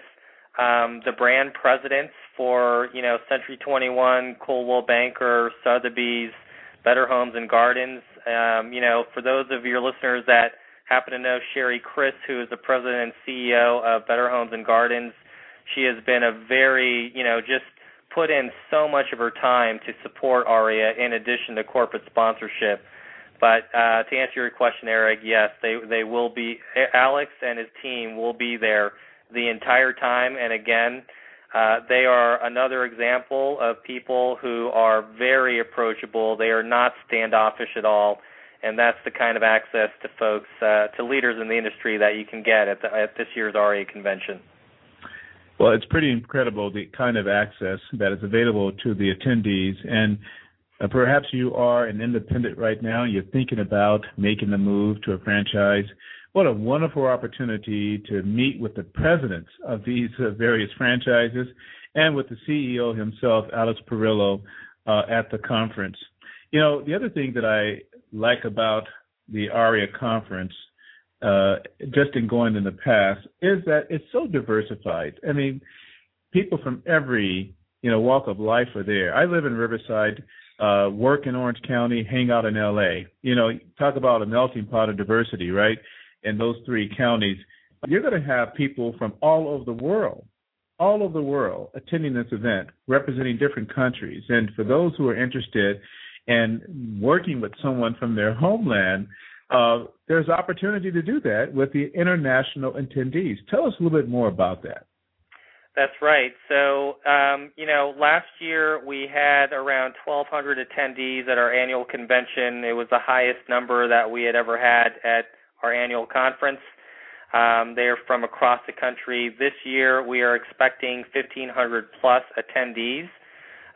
um, the brand presidents for, you know, Century twenty-one, Coldwell Banker, Sotheby's, Better Homes and Gardens. Um, you know, for those of your listeners that happen to know Sherry Chris, who is the president and C E O of Better Homes and Gardens, she has been a very, you know, just put in so much of her time to support ARIA in addition to corporate sponsorship. But uh, to answer your question, Eric, yes, they they will be. Alex and his team will be there the entire time. And again, uh, they are another example of people who are very approachable. They are not standoffish at all. And that's the kind of access to folks, uh, to leaders in the industry that you can get at, the, at this year's ARIA convention. Well, it's pretty incredible the kind of access that is available to the attendees. And uh, perhaps you are an independent right now. You're thinking about making the move to a franchise. What a wonderful opportunity to meet with the presidents of these uh, various franchises and with the C E O himself, Alex Perillo, uh, at the conference. You know, the other thing that I like about the ARIA conference, Uh, just in going in the past, is that it's so diversified. I mean, people from every, you know, walk of life are there. I live in Riverside, uh, work in Orange County, hang out in L A. You know, talk about a melting pot of diversity, right, in those three counties. You're going to have people from all over the world, all over the world attending this event, representing different countries. And for those who are interested in working with someone from their homeland, Uh, there's opportunity to do that with the international attendees. Tell us a little bit more about that. That's right. So, um, you know, last year we had around twelve hundred attendees at our annual convention. It was the highest number that we had ever had at our annual conference. Um, they're from across the country. This year we are expecting fifteen hundred plus attendees.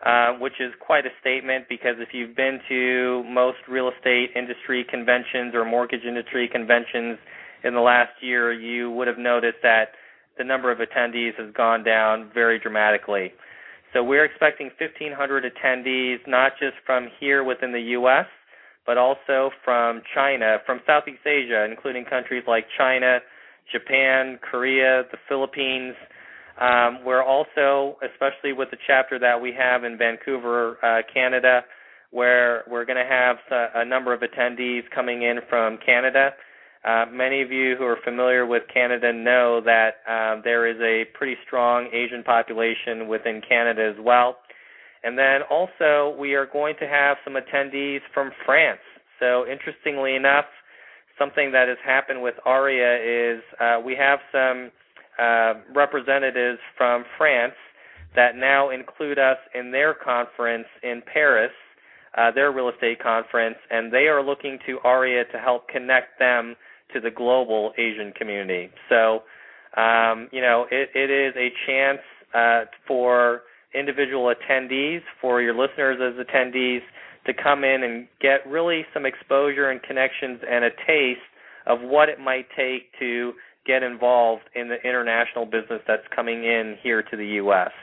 uh, which is quite a statement because if you've been to most real estate industry conventions or mortgage industry conventions in the last year, you would have noticed that the number of attendees has gone down very dramatically. So we're expecting fifteen hundred attendees, not just from here within the U S, but also from China, from Southeast Asia, including countries like China, Japan, Korea, the Philippines. Um, we're also, especially with the chapter that we have in Vancouver, uh, Canada, where we're going to have a, a number of attendees coming in from Canada. Uh, many of you who are familiar with Canada know that uh, there is a pretty strong Asian population within Canada as well. And then also we are going to have some attendees from France. So interestingly enough, something that has happened with ARIA is uh, we have some uh, representatives from France that now include us in their conference in Paris, uh, their real estate conference, and they are looking to ARIA to help connect them to the global Asian community. So, um, you know, it, it is a chance uh, for individual attendees, for your listeners as attendees, to come in and get really some exposure and connections and a taste of what it might take to get involved in the international business that's coming in here to the U S.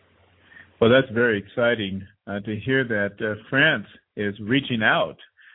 Well, that's very exciting uh, to hear that uh, France is reaching out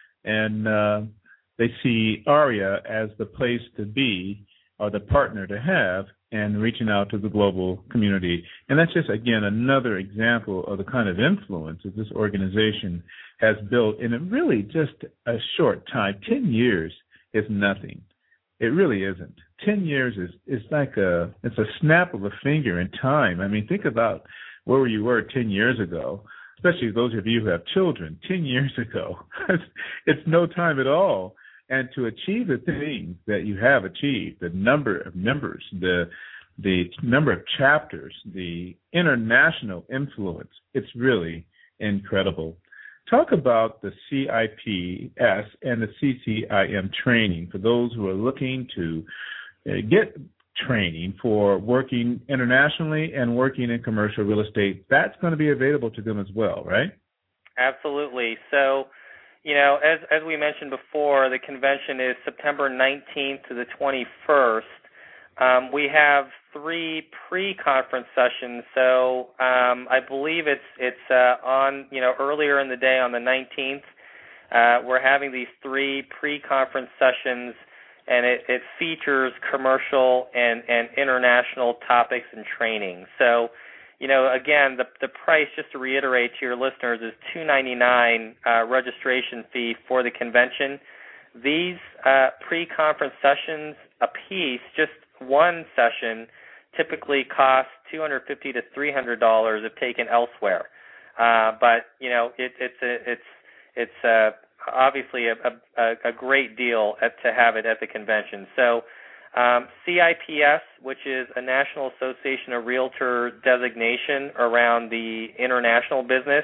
and uh, they see ARIA as the place to be or the partner to have and reaching out to the global community. And that's just, again, another example of the kind of influence that this organization has built in a really just a short time. Ten years is nothing. It really isn't. Ten years is, is like a, it's a snap of a finger in time. I mean, think about where you were ten years ago, especially those of you who have children. Ten years ago, it's no time at all. And to achieve the things that you have achieved, the number of members, the the number of chapters, the international influence, it's really incredible. Talk about the C I P S and the C C I M training for those who are looking to uh, get training for working internationally and working in commercial real estate. That's going to be available to them as well, right? Absolutely. So, you know, as as we mentioned before, the convention is September nineteenth to the twenty-first. Um, we have three pre-conference sessions. So um, I believe it's it's uh, on, you know, earlier in the day on the nineteenth. Uh, we're having these three pre-conference sessions, and it, it features commercial and, and international topics and training. So, you know, again, the the price, just to reiterate to your listeners, is two hundred ninety-nine dollars uh, registration fee for the convention. These uh, pre-conference sessions apiece, just one session, typically costs two hundred fifty dollars to three hundred dollars if taken elsewhere. Uh, but you know, it, it's a, it's it's uh, obviously a, a, a great deal at, to have it at the convention. So. Um, C I P S, which is a National Association of Realtor designation around the international business.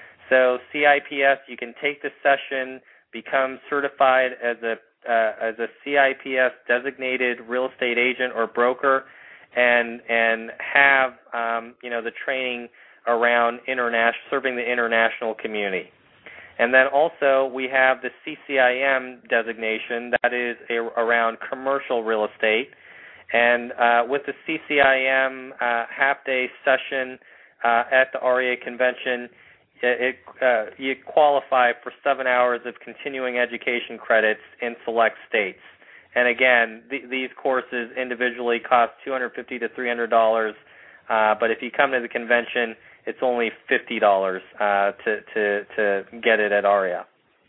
So C I P S, you can take this session, become certified as a uh, as a C I P S designated real estate agent or broker, and and have um, you know the training around international serving the international community. And then also we have the C C I M designation, that is a, around commercial real estate. And uh, with the C C I M uh, half-day session uh, at the ARIA convention, it, uh, you qualify for seven hours of continuing education credits in select states. And again, th- these courses individually cost two hundred fifty dollars to three hundred dollars, uh, but if you come to the convention, it's only fifty dollars uh, to, to to get it at ARIA.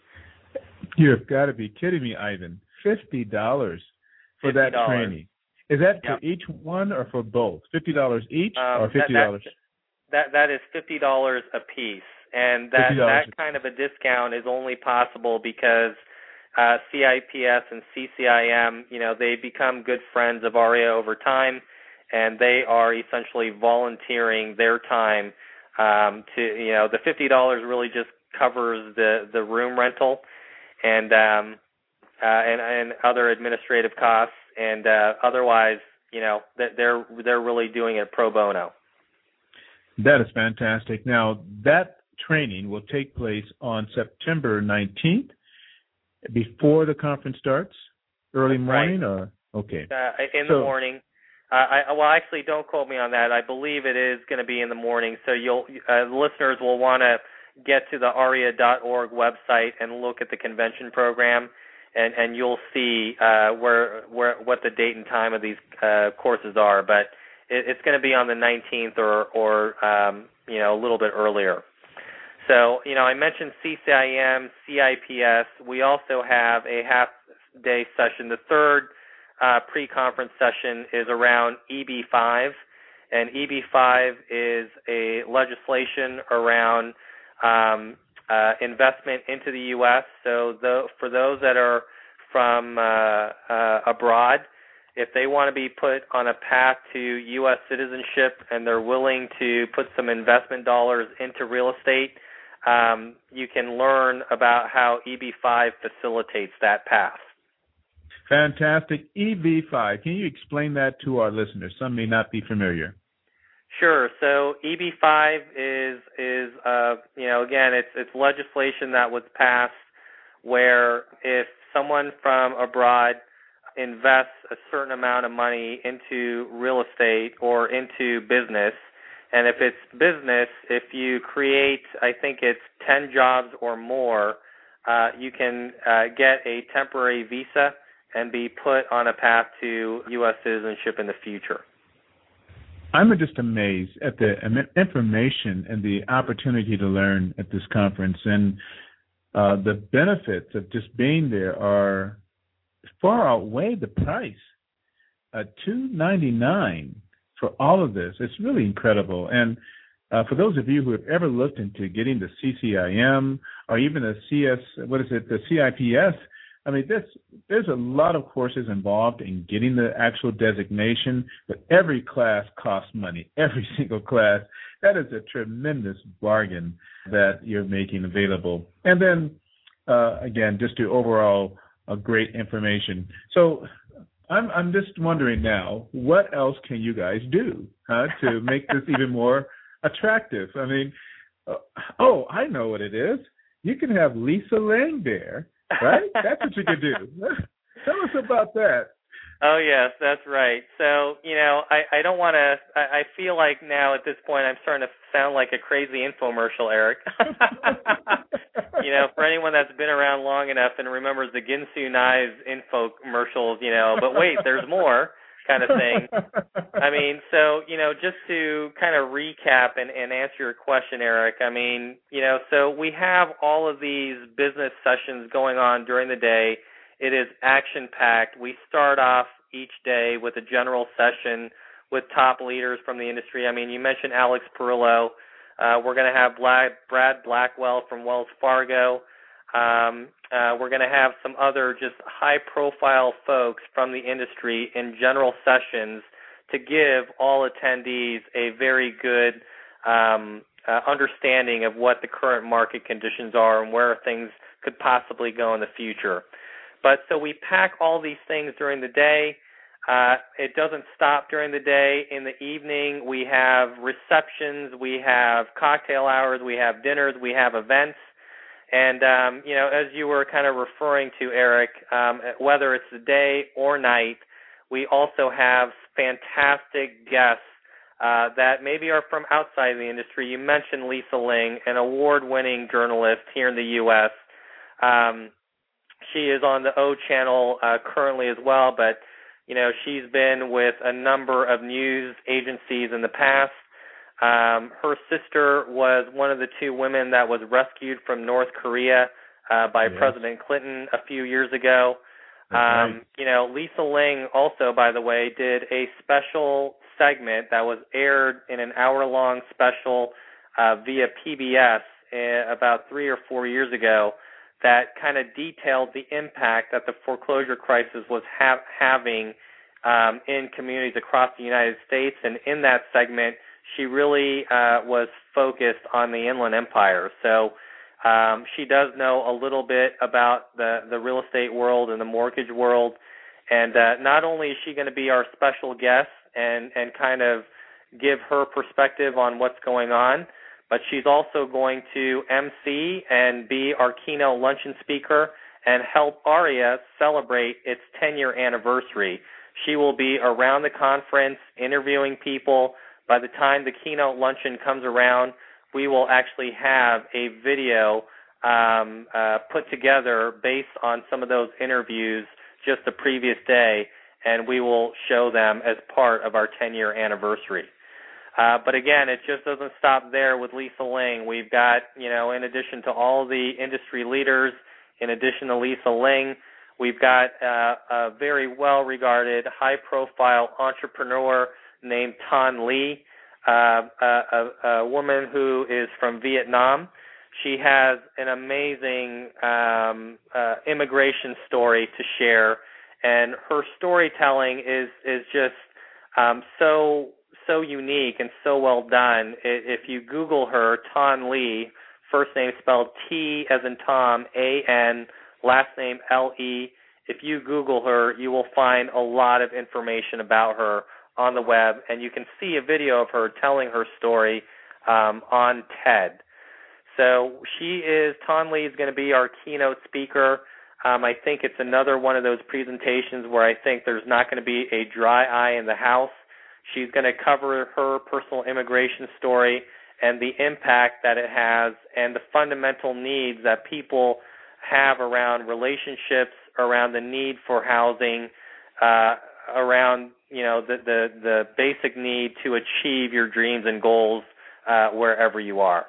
You've got to be kidding me, Ivan. fifty dollars for fifty dollars. That training. Is that yep. for each one or for both? fifty dollars each um, or fifty dollars? That, that, that is fifty dollars a piece. And that, that kind of a discount is only possible because uh, C I P S and C C I M, you know, they become good friends of ARIA over time, and they are essentially volunteering their time Um, to you know, the fifty dollars really just covers the, the room rental and um, uh, and and other administrative costs, and uh, otherwise, you know, they're they're really doing it pro bono. That is fantastic. Now, that training will take place on September nineteenth before the conference starts, early That's morning, right. or okay? Uh, in so, the morning. Uh, I, well, actually, don't quote me on that. I believe it is going to be in the morning, so you'll uh, listeners will want to get to the aria dot org website and look at the convention program, and, and you'll see uh, where where what the date and time of these uh, courses are. But it, it's going to be on the nineteenth or or um, you know a little bit earlier. So you know I mentioned C C I M, C I P S. We also have a half day session. The third Uh, pre-conference session is around E B five, and E B five is a legislation around um, uh, investment into the U S. So the, for those that are from uh, uh, abroad, if they want to be put on a path to U S citizenship and they're willing to put some investment dollars into real estate, um, you can learn about how E B five facilitates that path. Fantastic. E B five, can you explain that to our listeners? Some may not be familiar. Sure. So E B five is is uh, you know again it's it's legislation that was passed where if someone from abroad invests a certain amount of money into real estate or into business, and if it's business, if you create I think it's ten jobs or more, uh, you can uh, get a temporary visa and be put on a path to U S citizenship in the future. I'm just amazed at the information and the opportunity to learn at this conference, and uh, the benefits of just being there are far outweigh the price. Uh, two ninety-nine for all of this. It's really incredible. And uh, for those of you who have ever looked into getting the C C I M or even the C S, what is it, the C I P S, I mean, there's, there's a lot of courses involved in getting the actual designation, but every class costs money, every single class. That is a tremendous bargain that you're making available. And then, uh, again, just to overall uh, great information. So I'm, I'm just wondering now, what else can you guys do huh, to make this even more attractive? I mean, uh, oh, I know what it is. You can have Lisa Lang there. Right? That's what you could do. Tell us about that. Oh, yes, that's right. So, you know, I, I don't want to, I, I feel like now at this point I'm starting to sound like a crazy infomercial, Eric. You know, for anyone that's been around long enough and remembers the Ginsu Knives infomercials, you know, but wait, there's more kind of thing. I mean, so, you know, just to kind of recap and, and answer your question, Eric, I mean, you know, so we have all of these business sessions going on during the day. It is action-packed. We start off each day with a general session with top leaders from the industry. I mean, you mentioned Alex Perillo. Uh, we're going to have Brad Blackwell from Wells Fargo. Um, uh, we're going to have some other just high-profile folks from the industry in general sessions to give all attendees a very good um, uh, understanding of what the current market conditions are and where things could possibly go in the future. But so we pack all these things during the day. Uh, it doesn't stop during the day. In the evening, we have receptions, we have cocktail hours, we have dinners, we have events. And, um, you know, as you were kind of referring to, Eric, um, whether it's the day or night, we also have fantastic guests uh, that maybe are from outside the industry. You mentioned Lisa Ling, an award-winning journalist here in the U S Um, she is on the O Channel uh, currently as well, but, you know, she's been with a number of news agencies in the past. Um, her sister was one of the two women that was rescued from North Korea uh, by yes. President Clinton a few years ago. Um, right. You know, Lisa Ling also, by the way, did a special segment that was aired in an hour-long special uh, via P B S uh, about three or four years ago that kind of detailed the impact that the foreclosure crisis was ha- having um, in communities across the United States. And in that segment, she really uh, was focused on the Inland Empire. So um, she does know a little bit about the, the real estate world and the mortgage world. And uh, not only is she going to be our special guest and, and kind of give her perspective on what's going on. But she's also going to M C and be our keynote luncheon speaker and help ARIA celebrate its ten-year anniversary. She will be around the conference interviewing people. By the time the keynote luncheon comes around, we will actually have a video um, uh, put together based on some of those interviews just the previous day, and we will show them as part of our ten-year anniversary. Uh, but again, it just doesn't stop there with Lisa Ling. We've got, you know, in addition to all the industry leaders, in addition to Lisa Ling, we've got uh, a very well-regarded, high-profile entrepreneur named Tan Lee, uh, a, a, a woman who is from Vietnam. She has an amazing um, uh, immigration story to share, and her storytelling is is just um, so so unique and so well done. If you Google her, Tan Lee, first name spelled T as in Tom, A N, last name L E. If you Google her, you will find a lot of information about her on the web, and you can see a video of her telling her story um, on TED. So she is, Tan Lee is going to be our keynote speaker. Um, I think it's another one of those presentations where I think there's not going to be a dry eye in the house. She's going to cover her personal immigration story and the impact that it has and the fundamental needs that people have around relationships, around the need for housing, uh, around, you know, the, the, the basic need to achieve your dreams and goals uh, wherever you are.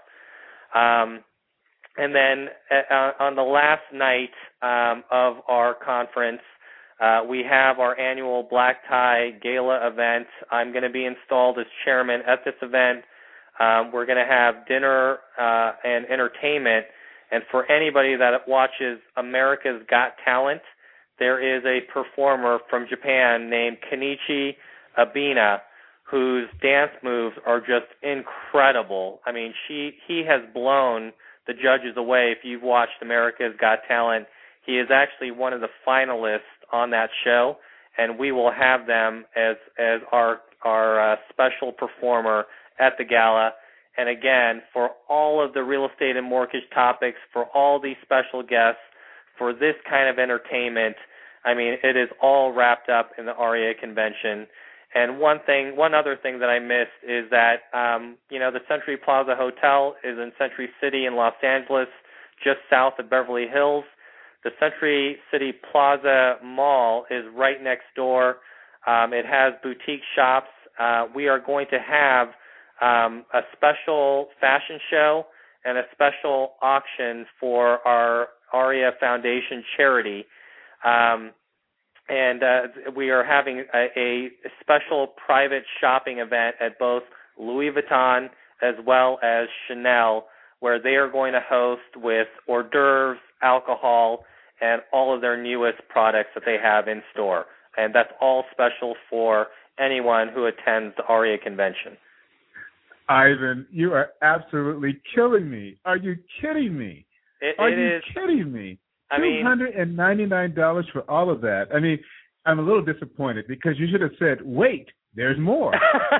Um, and then uh, on the last night um, of our conference, Uh, we have our annual Black Tie Gala event. I'm going to be installed as chairman at this event. Um, we're going to have dinner uh, and entertainment. And for anybody that watches America's Got Talent, there is a performer from Japan named Kenichi Abina, whose dance moves are just incredible. I mean, she he has blown the judges away. If you've watched America's Got Talent, he is actually one of the finalists on that show, and we will have them as as our our uh, special performer at the gala. And again, for all of the real estate and mortgage topics, for all these special guests, for this kind of entertainment, I mean, it is all wrapped up in the ARIA convention. And one thing, one other thing that I missed is that um, you know, the Century Plaza Hotel is in Century City in Los Angeles, just south of Beverly Hills. The Century City Plaza Mall is right next door. Um, it has boutique shops. Uh, we are going to have um, a special fashion show and a special auction for our ARIA Foundation charity. Um, and uh, we are having a, a special private shopping event at both Louis Vuitton as well as Chanel, where they are going to host with hors d'oeuvres, alcohol, and all of their newest products that they have in store. And that's all special for anyone who attends the ARIA convention. Ivan, you are absolutely killing me. Are you kidding me? It, are it you is, kidding me? I mean, two hundred ninety-nine dollars for all of that. I mean, I'm a little disappointed because you should have said, wait, there's more.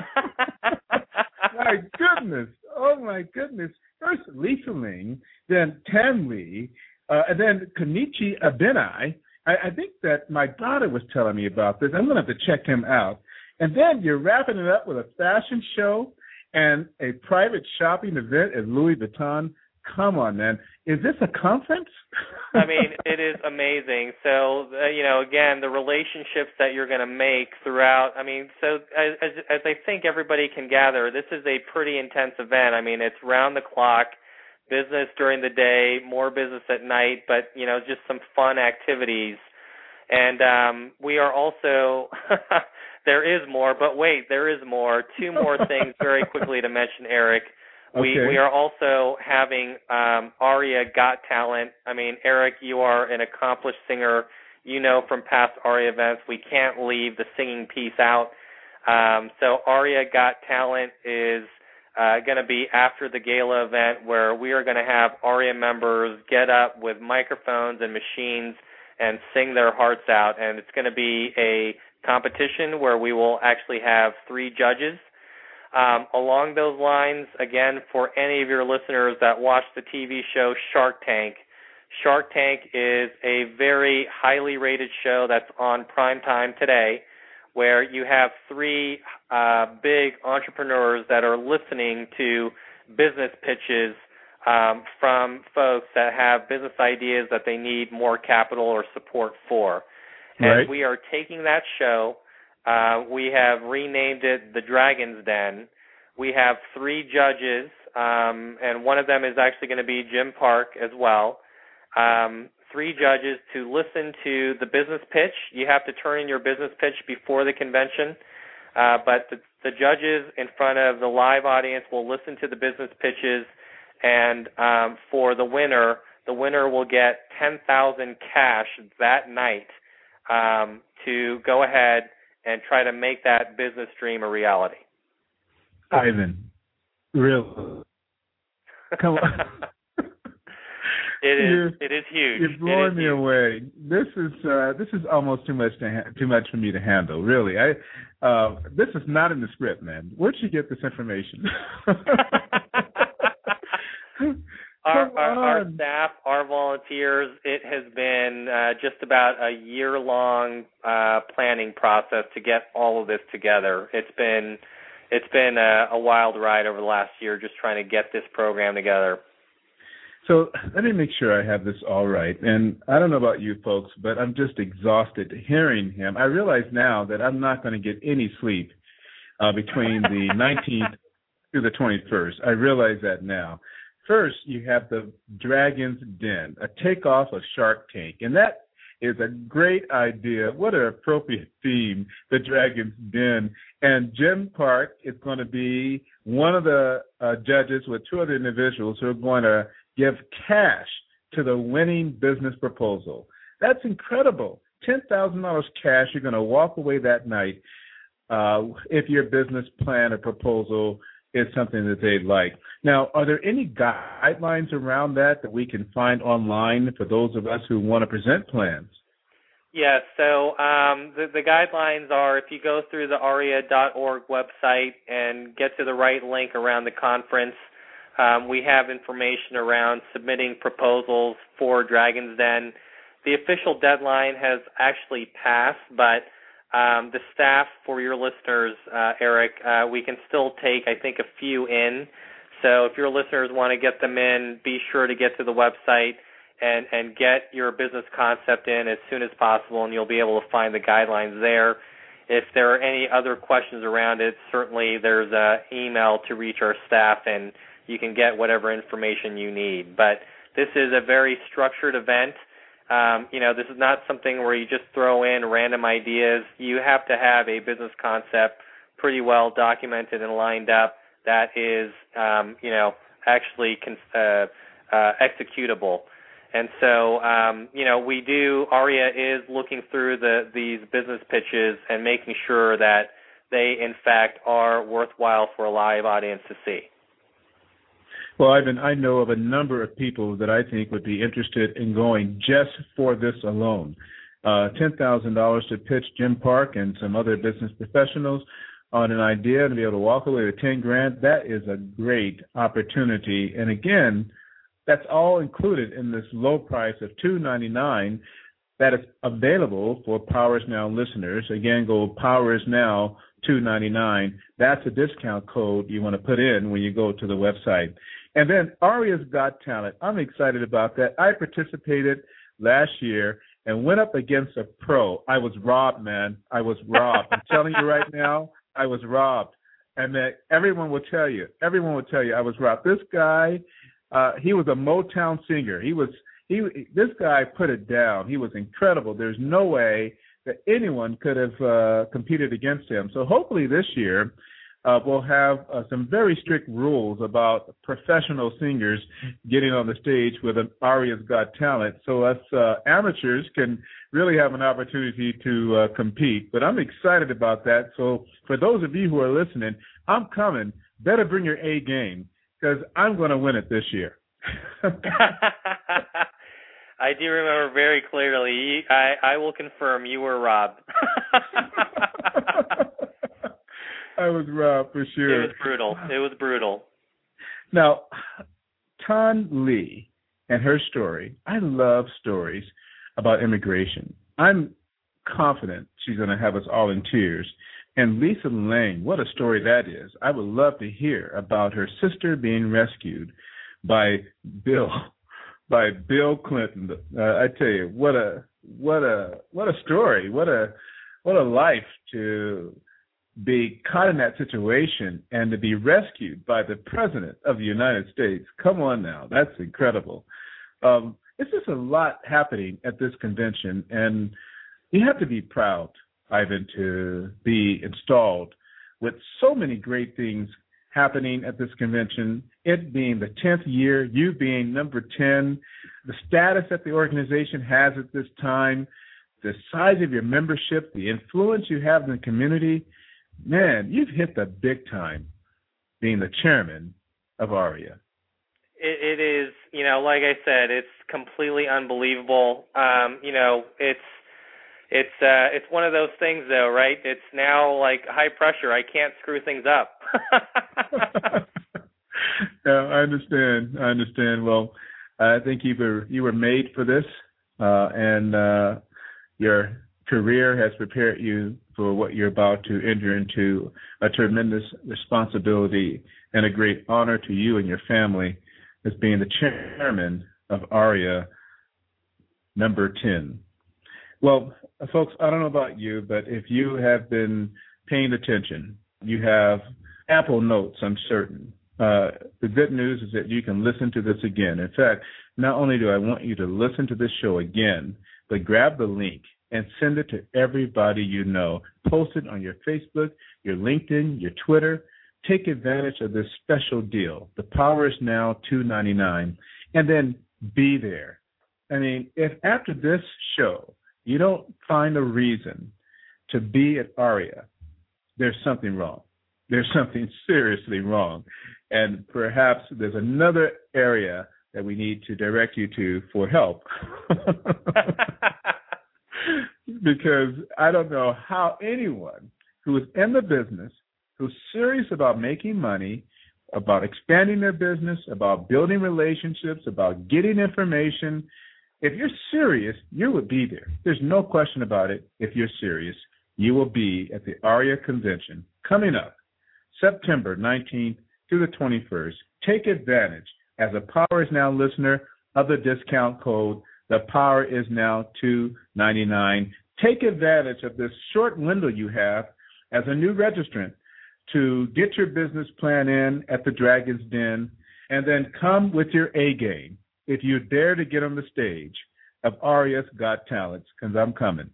My goodness. Oh, my goodness. First, Lisa Ling, then Tan Lee, Uh, and then Kenichi Abinai, I, I think that my daughter was telling me about this. I'm going to have to check him out. And then you're wrapping it up with a fashion show and a private shopping event at Louis Vuitton. Come on, man. Is this a conference? I mean, it is amazing. So, uh, you know, again, the relationships that you're going to make throughout. I mean, so as, as I think everybody can gather, this is a pretty intense event. I mean, it's round the clock. Business during the day, more business at night, but, you know, just some fun activities. And um, we are also, there is more, but wait, there is more. Two more things very quickly to mention, Eric. We okay. we are also having um, ARIA Got Talent. I mean, Eric, you are an accomplished singer. You know from past ARIA events, we can't leave the singing piece out. Um, so ARIA Got Talent is Uh, going to be after the gala event, where we are going to have ARIA members get up with microphones and machines and sing their hearts out. And it's going to be a competition where we will actually have three judges. Um, along those lines, again, for any of your listeners that watch the T V show Shark Tank, Shark Tank is a very highly rated show that's on prime time today, where you have three uh, big entrepreneurs that are listening to business pitches um, from folks that have business ideas that they need more capital or support for. Right. And we are taking that show. Uh, we have renamed it The Dragon's Den. We have three judges, um, and one of them is actually going to be Jim Park as well. Um, three judges to listen to the business pitch. You have to turn in your business pitch before the convention, uh, but the, the judges in front of the live audience will listen to the business pitches, and um, for the winner, the winner will get ten thousand dollars cash that night um, to go ahead and try to make that business dream a reality. Ivan, really? Come on. It is. You're, it is huge. You're blowing me huge. away. This is uh, this is almost too much to ha- too much for me to handle. Really, I uh, this is not in the script, man. Where'd you get this information? our, our, our staff, our volunteers. It has been uh, just about a year-long uh, planning process to get all of this together. It's been it's been a, a wild ride over the last year, just trying to get this program together. So let me make sure I have this all right. And I don't know about you folks, but I'm just exhausted hearing him. I realize now that I'm not going to get any sleep uh, between the nineteenth to the twenty-first. I realize that now. First, you have the Dragon's Den, a takeoff of Shark Tank. And that is a great idea. What an appropriate theme, the Dragon's Den. And Jim Park is going to be one of the uh, judges with two other individuals who are going to give cash to the winning business proposal. That's incredible. ten thousand dollars cash. You're going to walk away that night uh, if your business plan or proposal is something that they'd like. Now, are there any guidelines around that that we can find online for those of us who want to present plans? Yes, so um, the, the guidelines are if you go through the aria dot org website and get to the right link around the conference, um, we have information around submitting proposals for Dragon's Den. The official deadline has actually passed, but um, the staff, for your listeners, uh, Eric, uh, we can still take, I think, a few in. So if your listeners want to get them in, be sure to get to the website and, and get your business concept in as soon as possible, and you'll be able to find the guidelines there. If there are any other questions around it, certainly there's an email to reach our staff, and you can get whatever information you need. But this is a very structured event. Um, you know, this is not something where you just throw in random ideas. You have to have a business concept pretty well documented and lined up that is, um, you know, actually con- uh, uh, executable. And so, um, you know, we do, ARIA is looking through the, these business pitches and making sure that they, in fact, are worthwhile for a live audience to see. Well, Ivan, I know of a number of people that I think would be interested in going just for this alone. Uh, ten thousand dollars to pitch Jim Park and some other business professionals on an idea and be able to walk away with ten grand, that is a great opportunity. And again, that's all included in this low price of two ninety-nine that is available for Powers Now listeners. Again, go Powers Now two ninety-nine. That's a discount code you want to put in when you go to the website. And then Aria's Got Talent. I'm excited about that. I participated last year and went up against a pro. I was robbed, man. I was robbed. I'm telling you right now, I was robbed. And that everyone will tell you, everyone will tell you I was robbed. This guy, uh, he was a Motown singer. He was, he, this guy put it down. He was incredible. There's no way that anyone could have uh, competed against him. So hopefully this year, Uh, we'll have uh, some very strict rules about professional singers getting on the stage with an Aria's Got Talent, so us uh, amateurs can really have an opportunity to uh, compete. But I'm excited about that. So for those of you who are listening, I'm coming. Better bring your A game because I'm going to win it this year. I do remember very clearly. I, I will confirm you were robbed. I was robbed for sure. It was brutal. It was brutal. Now, Tan Lee and her story. I love stories about immigration. I'm confident she's going to have us all in tears. And Lisa Lang, what a story that is. I would love to hear about her sister being rescued by Bill, by Bill Clinton. Uh, I tell you, what a what a what a story. What a what a life to be caught in that situation and to be rescued by the President of the United States. Come on now, that's incredible. Um, it's just a lot happening at this convention, and you have to be proud, Ivan, to be installed with so many great things happening at this convention, it being the tenth year, you being number ten, the status that the organization has at this time, the size of your membership, the influence you have in the community. Man, you've hit the big time being the chairman of ARIA. It, it is, you know, like I said, it's completely unbelievable. Um, you know, it's it's uh, it's one of those things, though, right? It's now like high pressure. I can't screw things up. Yeah, I understand. I understand. Well, I think you were you were made for this, uh, and uh, your career has prepared you for what you're about to enter into, a tremendous responsibility and a great honor to you and your family as being the chairman of ARIA number ten. Well, folks, I don't know about you, but if you have been paying attention, you have ample notes, I'm certain. Uh, the good news is that you can listen to this again. In fact, not only do I want you to listen to this show again, but grab the link and send it to everybody you know. Post it on your Facebook, your LinkedIn, your Twitter. Take advantage of this special deal. The power is now two ninety-nine, and then be there. I mean, if after this show you don't find a reason to be at ARIA, there's something wrong. There's something seriously wrong. And perhaps there's another area that we need to direct you to for help. Because I don't know how anyone who is in the business, who's serious about making money, about expanding their business, about building relationships, about getting information, if you're serious, you would be there. There's no question about it. If you're serious, you will be at the ARIA convention coming up September nineteenth through the twenty-first. Take advantage as a Power Is Now listener of the discount code. The Power Is Now two ninety-nine. Take advantage of this short window you have as a new registrant to get your business plan in at the Dragon's Den, and then come with your A game if you dare to get on the stage of ARIA's Got Talents, because I'm coming.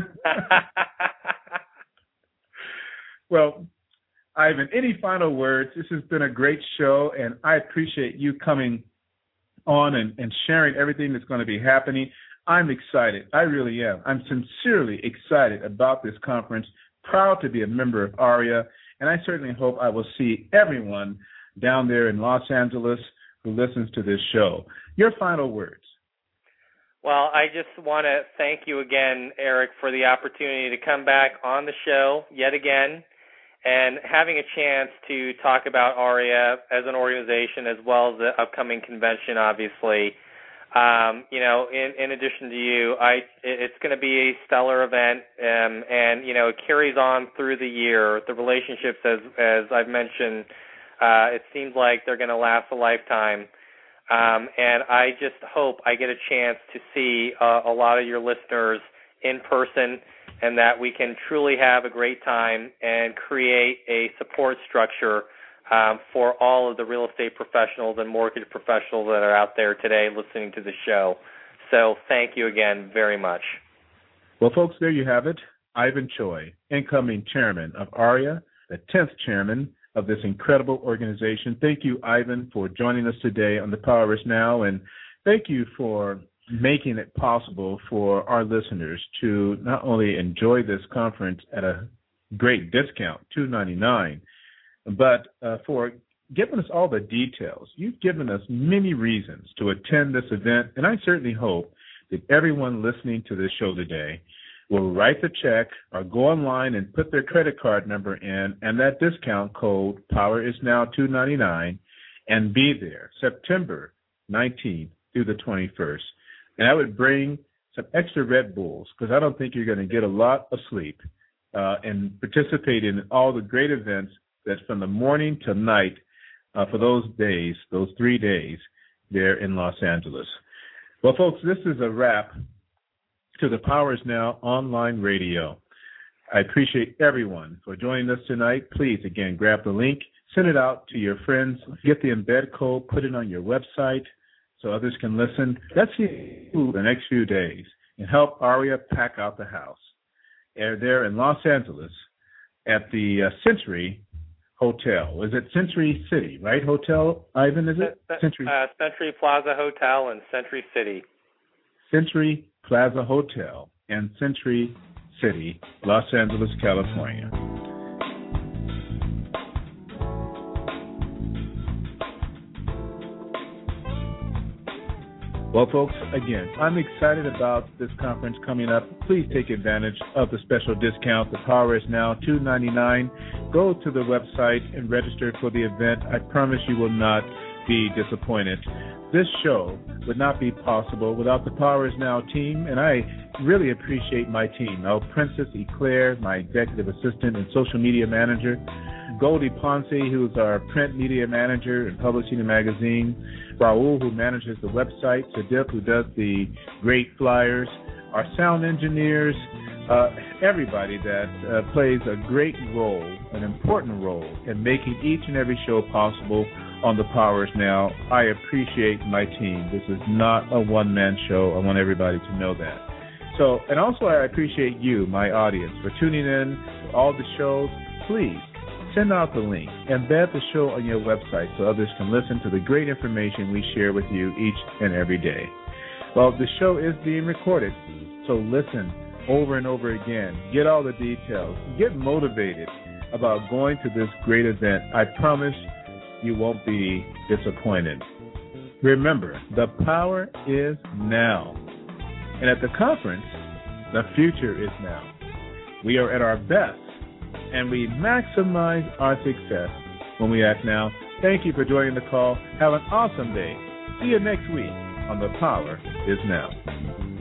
Well, Ivan, any final words? This has been a great show, and I appreciate you coming on and, and sharing everything that's going to be happening. I'm excited. I really am. I'm sincerely excited about this conference, proud to be a member of ARIA, and I certainly hope I will see everyone down there in Los Angeles who listens to this show. Your final words. Well, I just want to thank you again, Eric, for the opportunity to come back on the show yet again and having a chance to talk about ARIA as an organization as well as the upcoming convention, obviously. Um, you know, in, in addition to you, I, it's going to be a stellar event, um, and, you know, it carries on through the year. The relationships, as, as I've mentioned, uh, it seems like they're going to last a lifetime. Um, and I just hope I get a chance to see uh, a lot of your listeners in person, and that we can truly have a great time and create a support structure um, for all of the real estate professionals and mortgage professionals that are out there today listening to the show. So thank you again very much. Well, folks, there you have it. Ivan Choi, incoming chairman of ARIA, the tenth chairman of this incredible organization. Thank you, Ivan, for joining us today on The Power Is Now, and thank you for making it possible for our listeners to not only enjoy this conference at a great discount, two ninety-nine, but uh, for giving us all the details. You've given us many reasons to attend this event, and I certainly hope that everyone listening to this show today will write the check or go online and put their credit card number in, and that discount code, Power is Now two ninety-nine, and be there September nineteenth through the twenty-first. And I would bring some extra Red Bulls, because I don't think you're going to get a lot of sleep, uh, and participate in all the great events that's from the morning to night uh, for those days, those three days there in Los Angeles. Well, folks, this is a wrap to the Power is Now online radio. I appreciate everyone for joining us tonight. Please, again, grab the link, send it out to your friends, get the embed code, put it on your website so others can listen. Let's see you the next few days and help Aria pack out the house. They're there in Los Angeles at the uh, Century Hotel. Is it Century City, right? Hotel, Ivan, is it? C- Century. Uh, Century Plaza Hotel in Century City. Century Plaza Hotel in Century City, Los Angeles, California. Well, folks, again, I'm excited about this conference coming up. Please take advantage of the special discount. The Power is Now two ninety-nine. Go to the website and register for the event. I promise you will not be disappointed. This show would not be possible without the Power is Now team, and I really appreciate my team. Now, Princess Eclair, my executive assistant and social media manager, Goldie Ponce, who's our print media manager and publishing the magazine, Raul, who manages the website, Sadip, who does the great flyers, our sound engineers, uh, everybody that uh, plays a great role, an important role in making each and every show possible on the Power is Now. I appreciate my team. This is not a one-man show. I want everybody to know that. So, and also I appreciate you, my audience, for tuning in to all the shows. Please send out the link, embed the show on your website so others can listen to the great information we share with you each and every day. Well, the show is being recorded, so listen over and over again. Get all the details. Get motivated about going to this great event. I promise you won't be disappointed. Remember, the power is now. And at the conference, the future is now. We are at our best, and we maximize our success when we act now. Thank you for joining the call. Have an awesome day. See you next week on The Power is Now.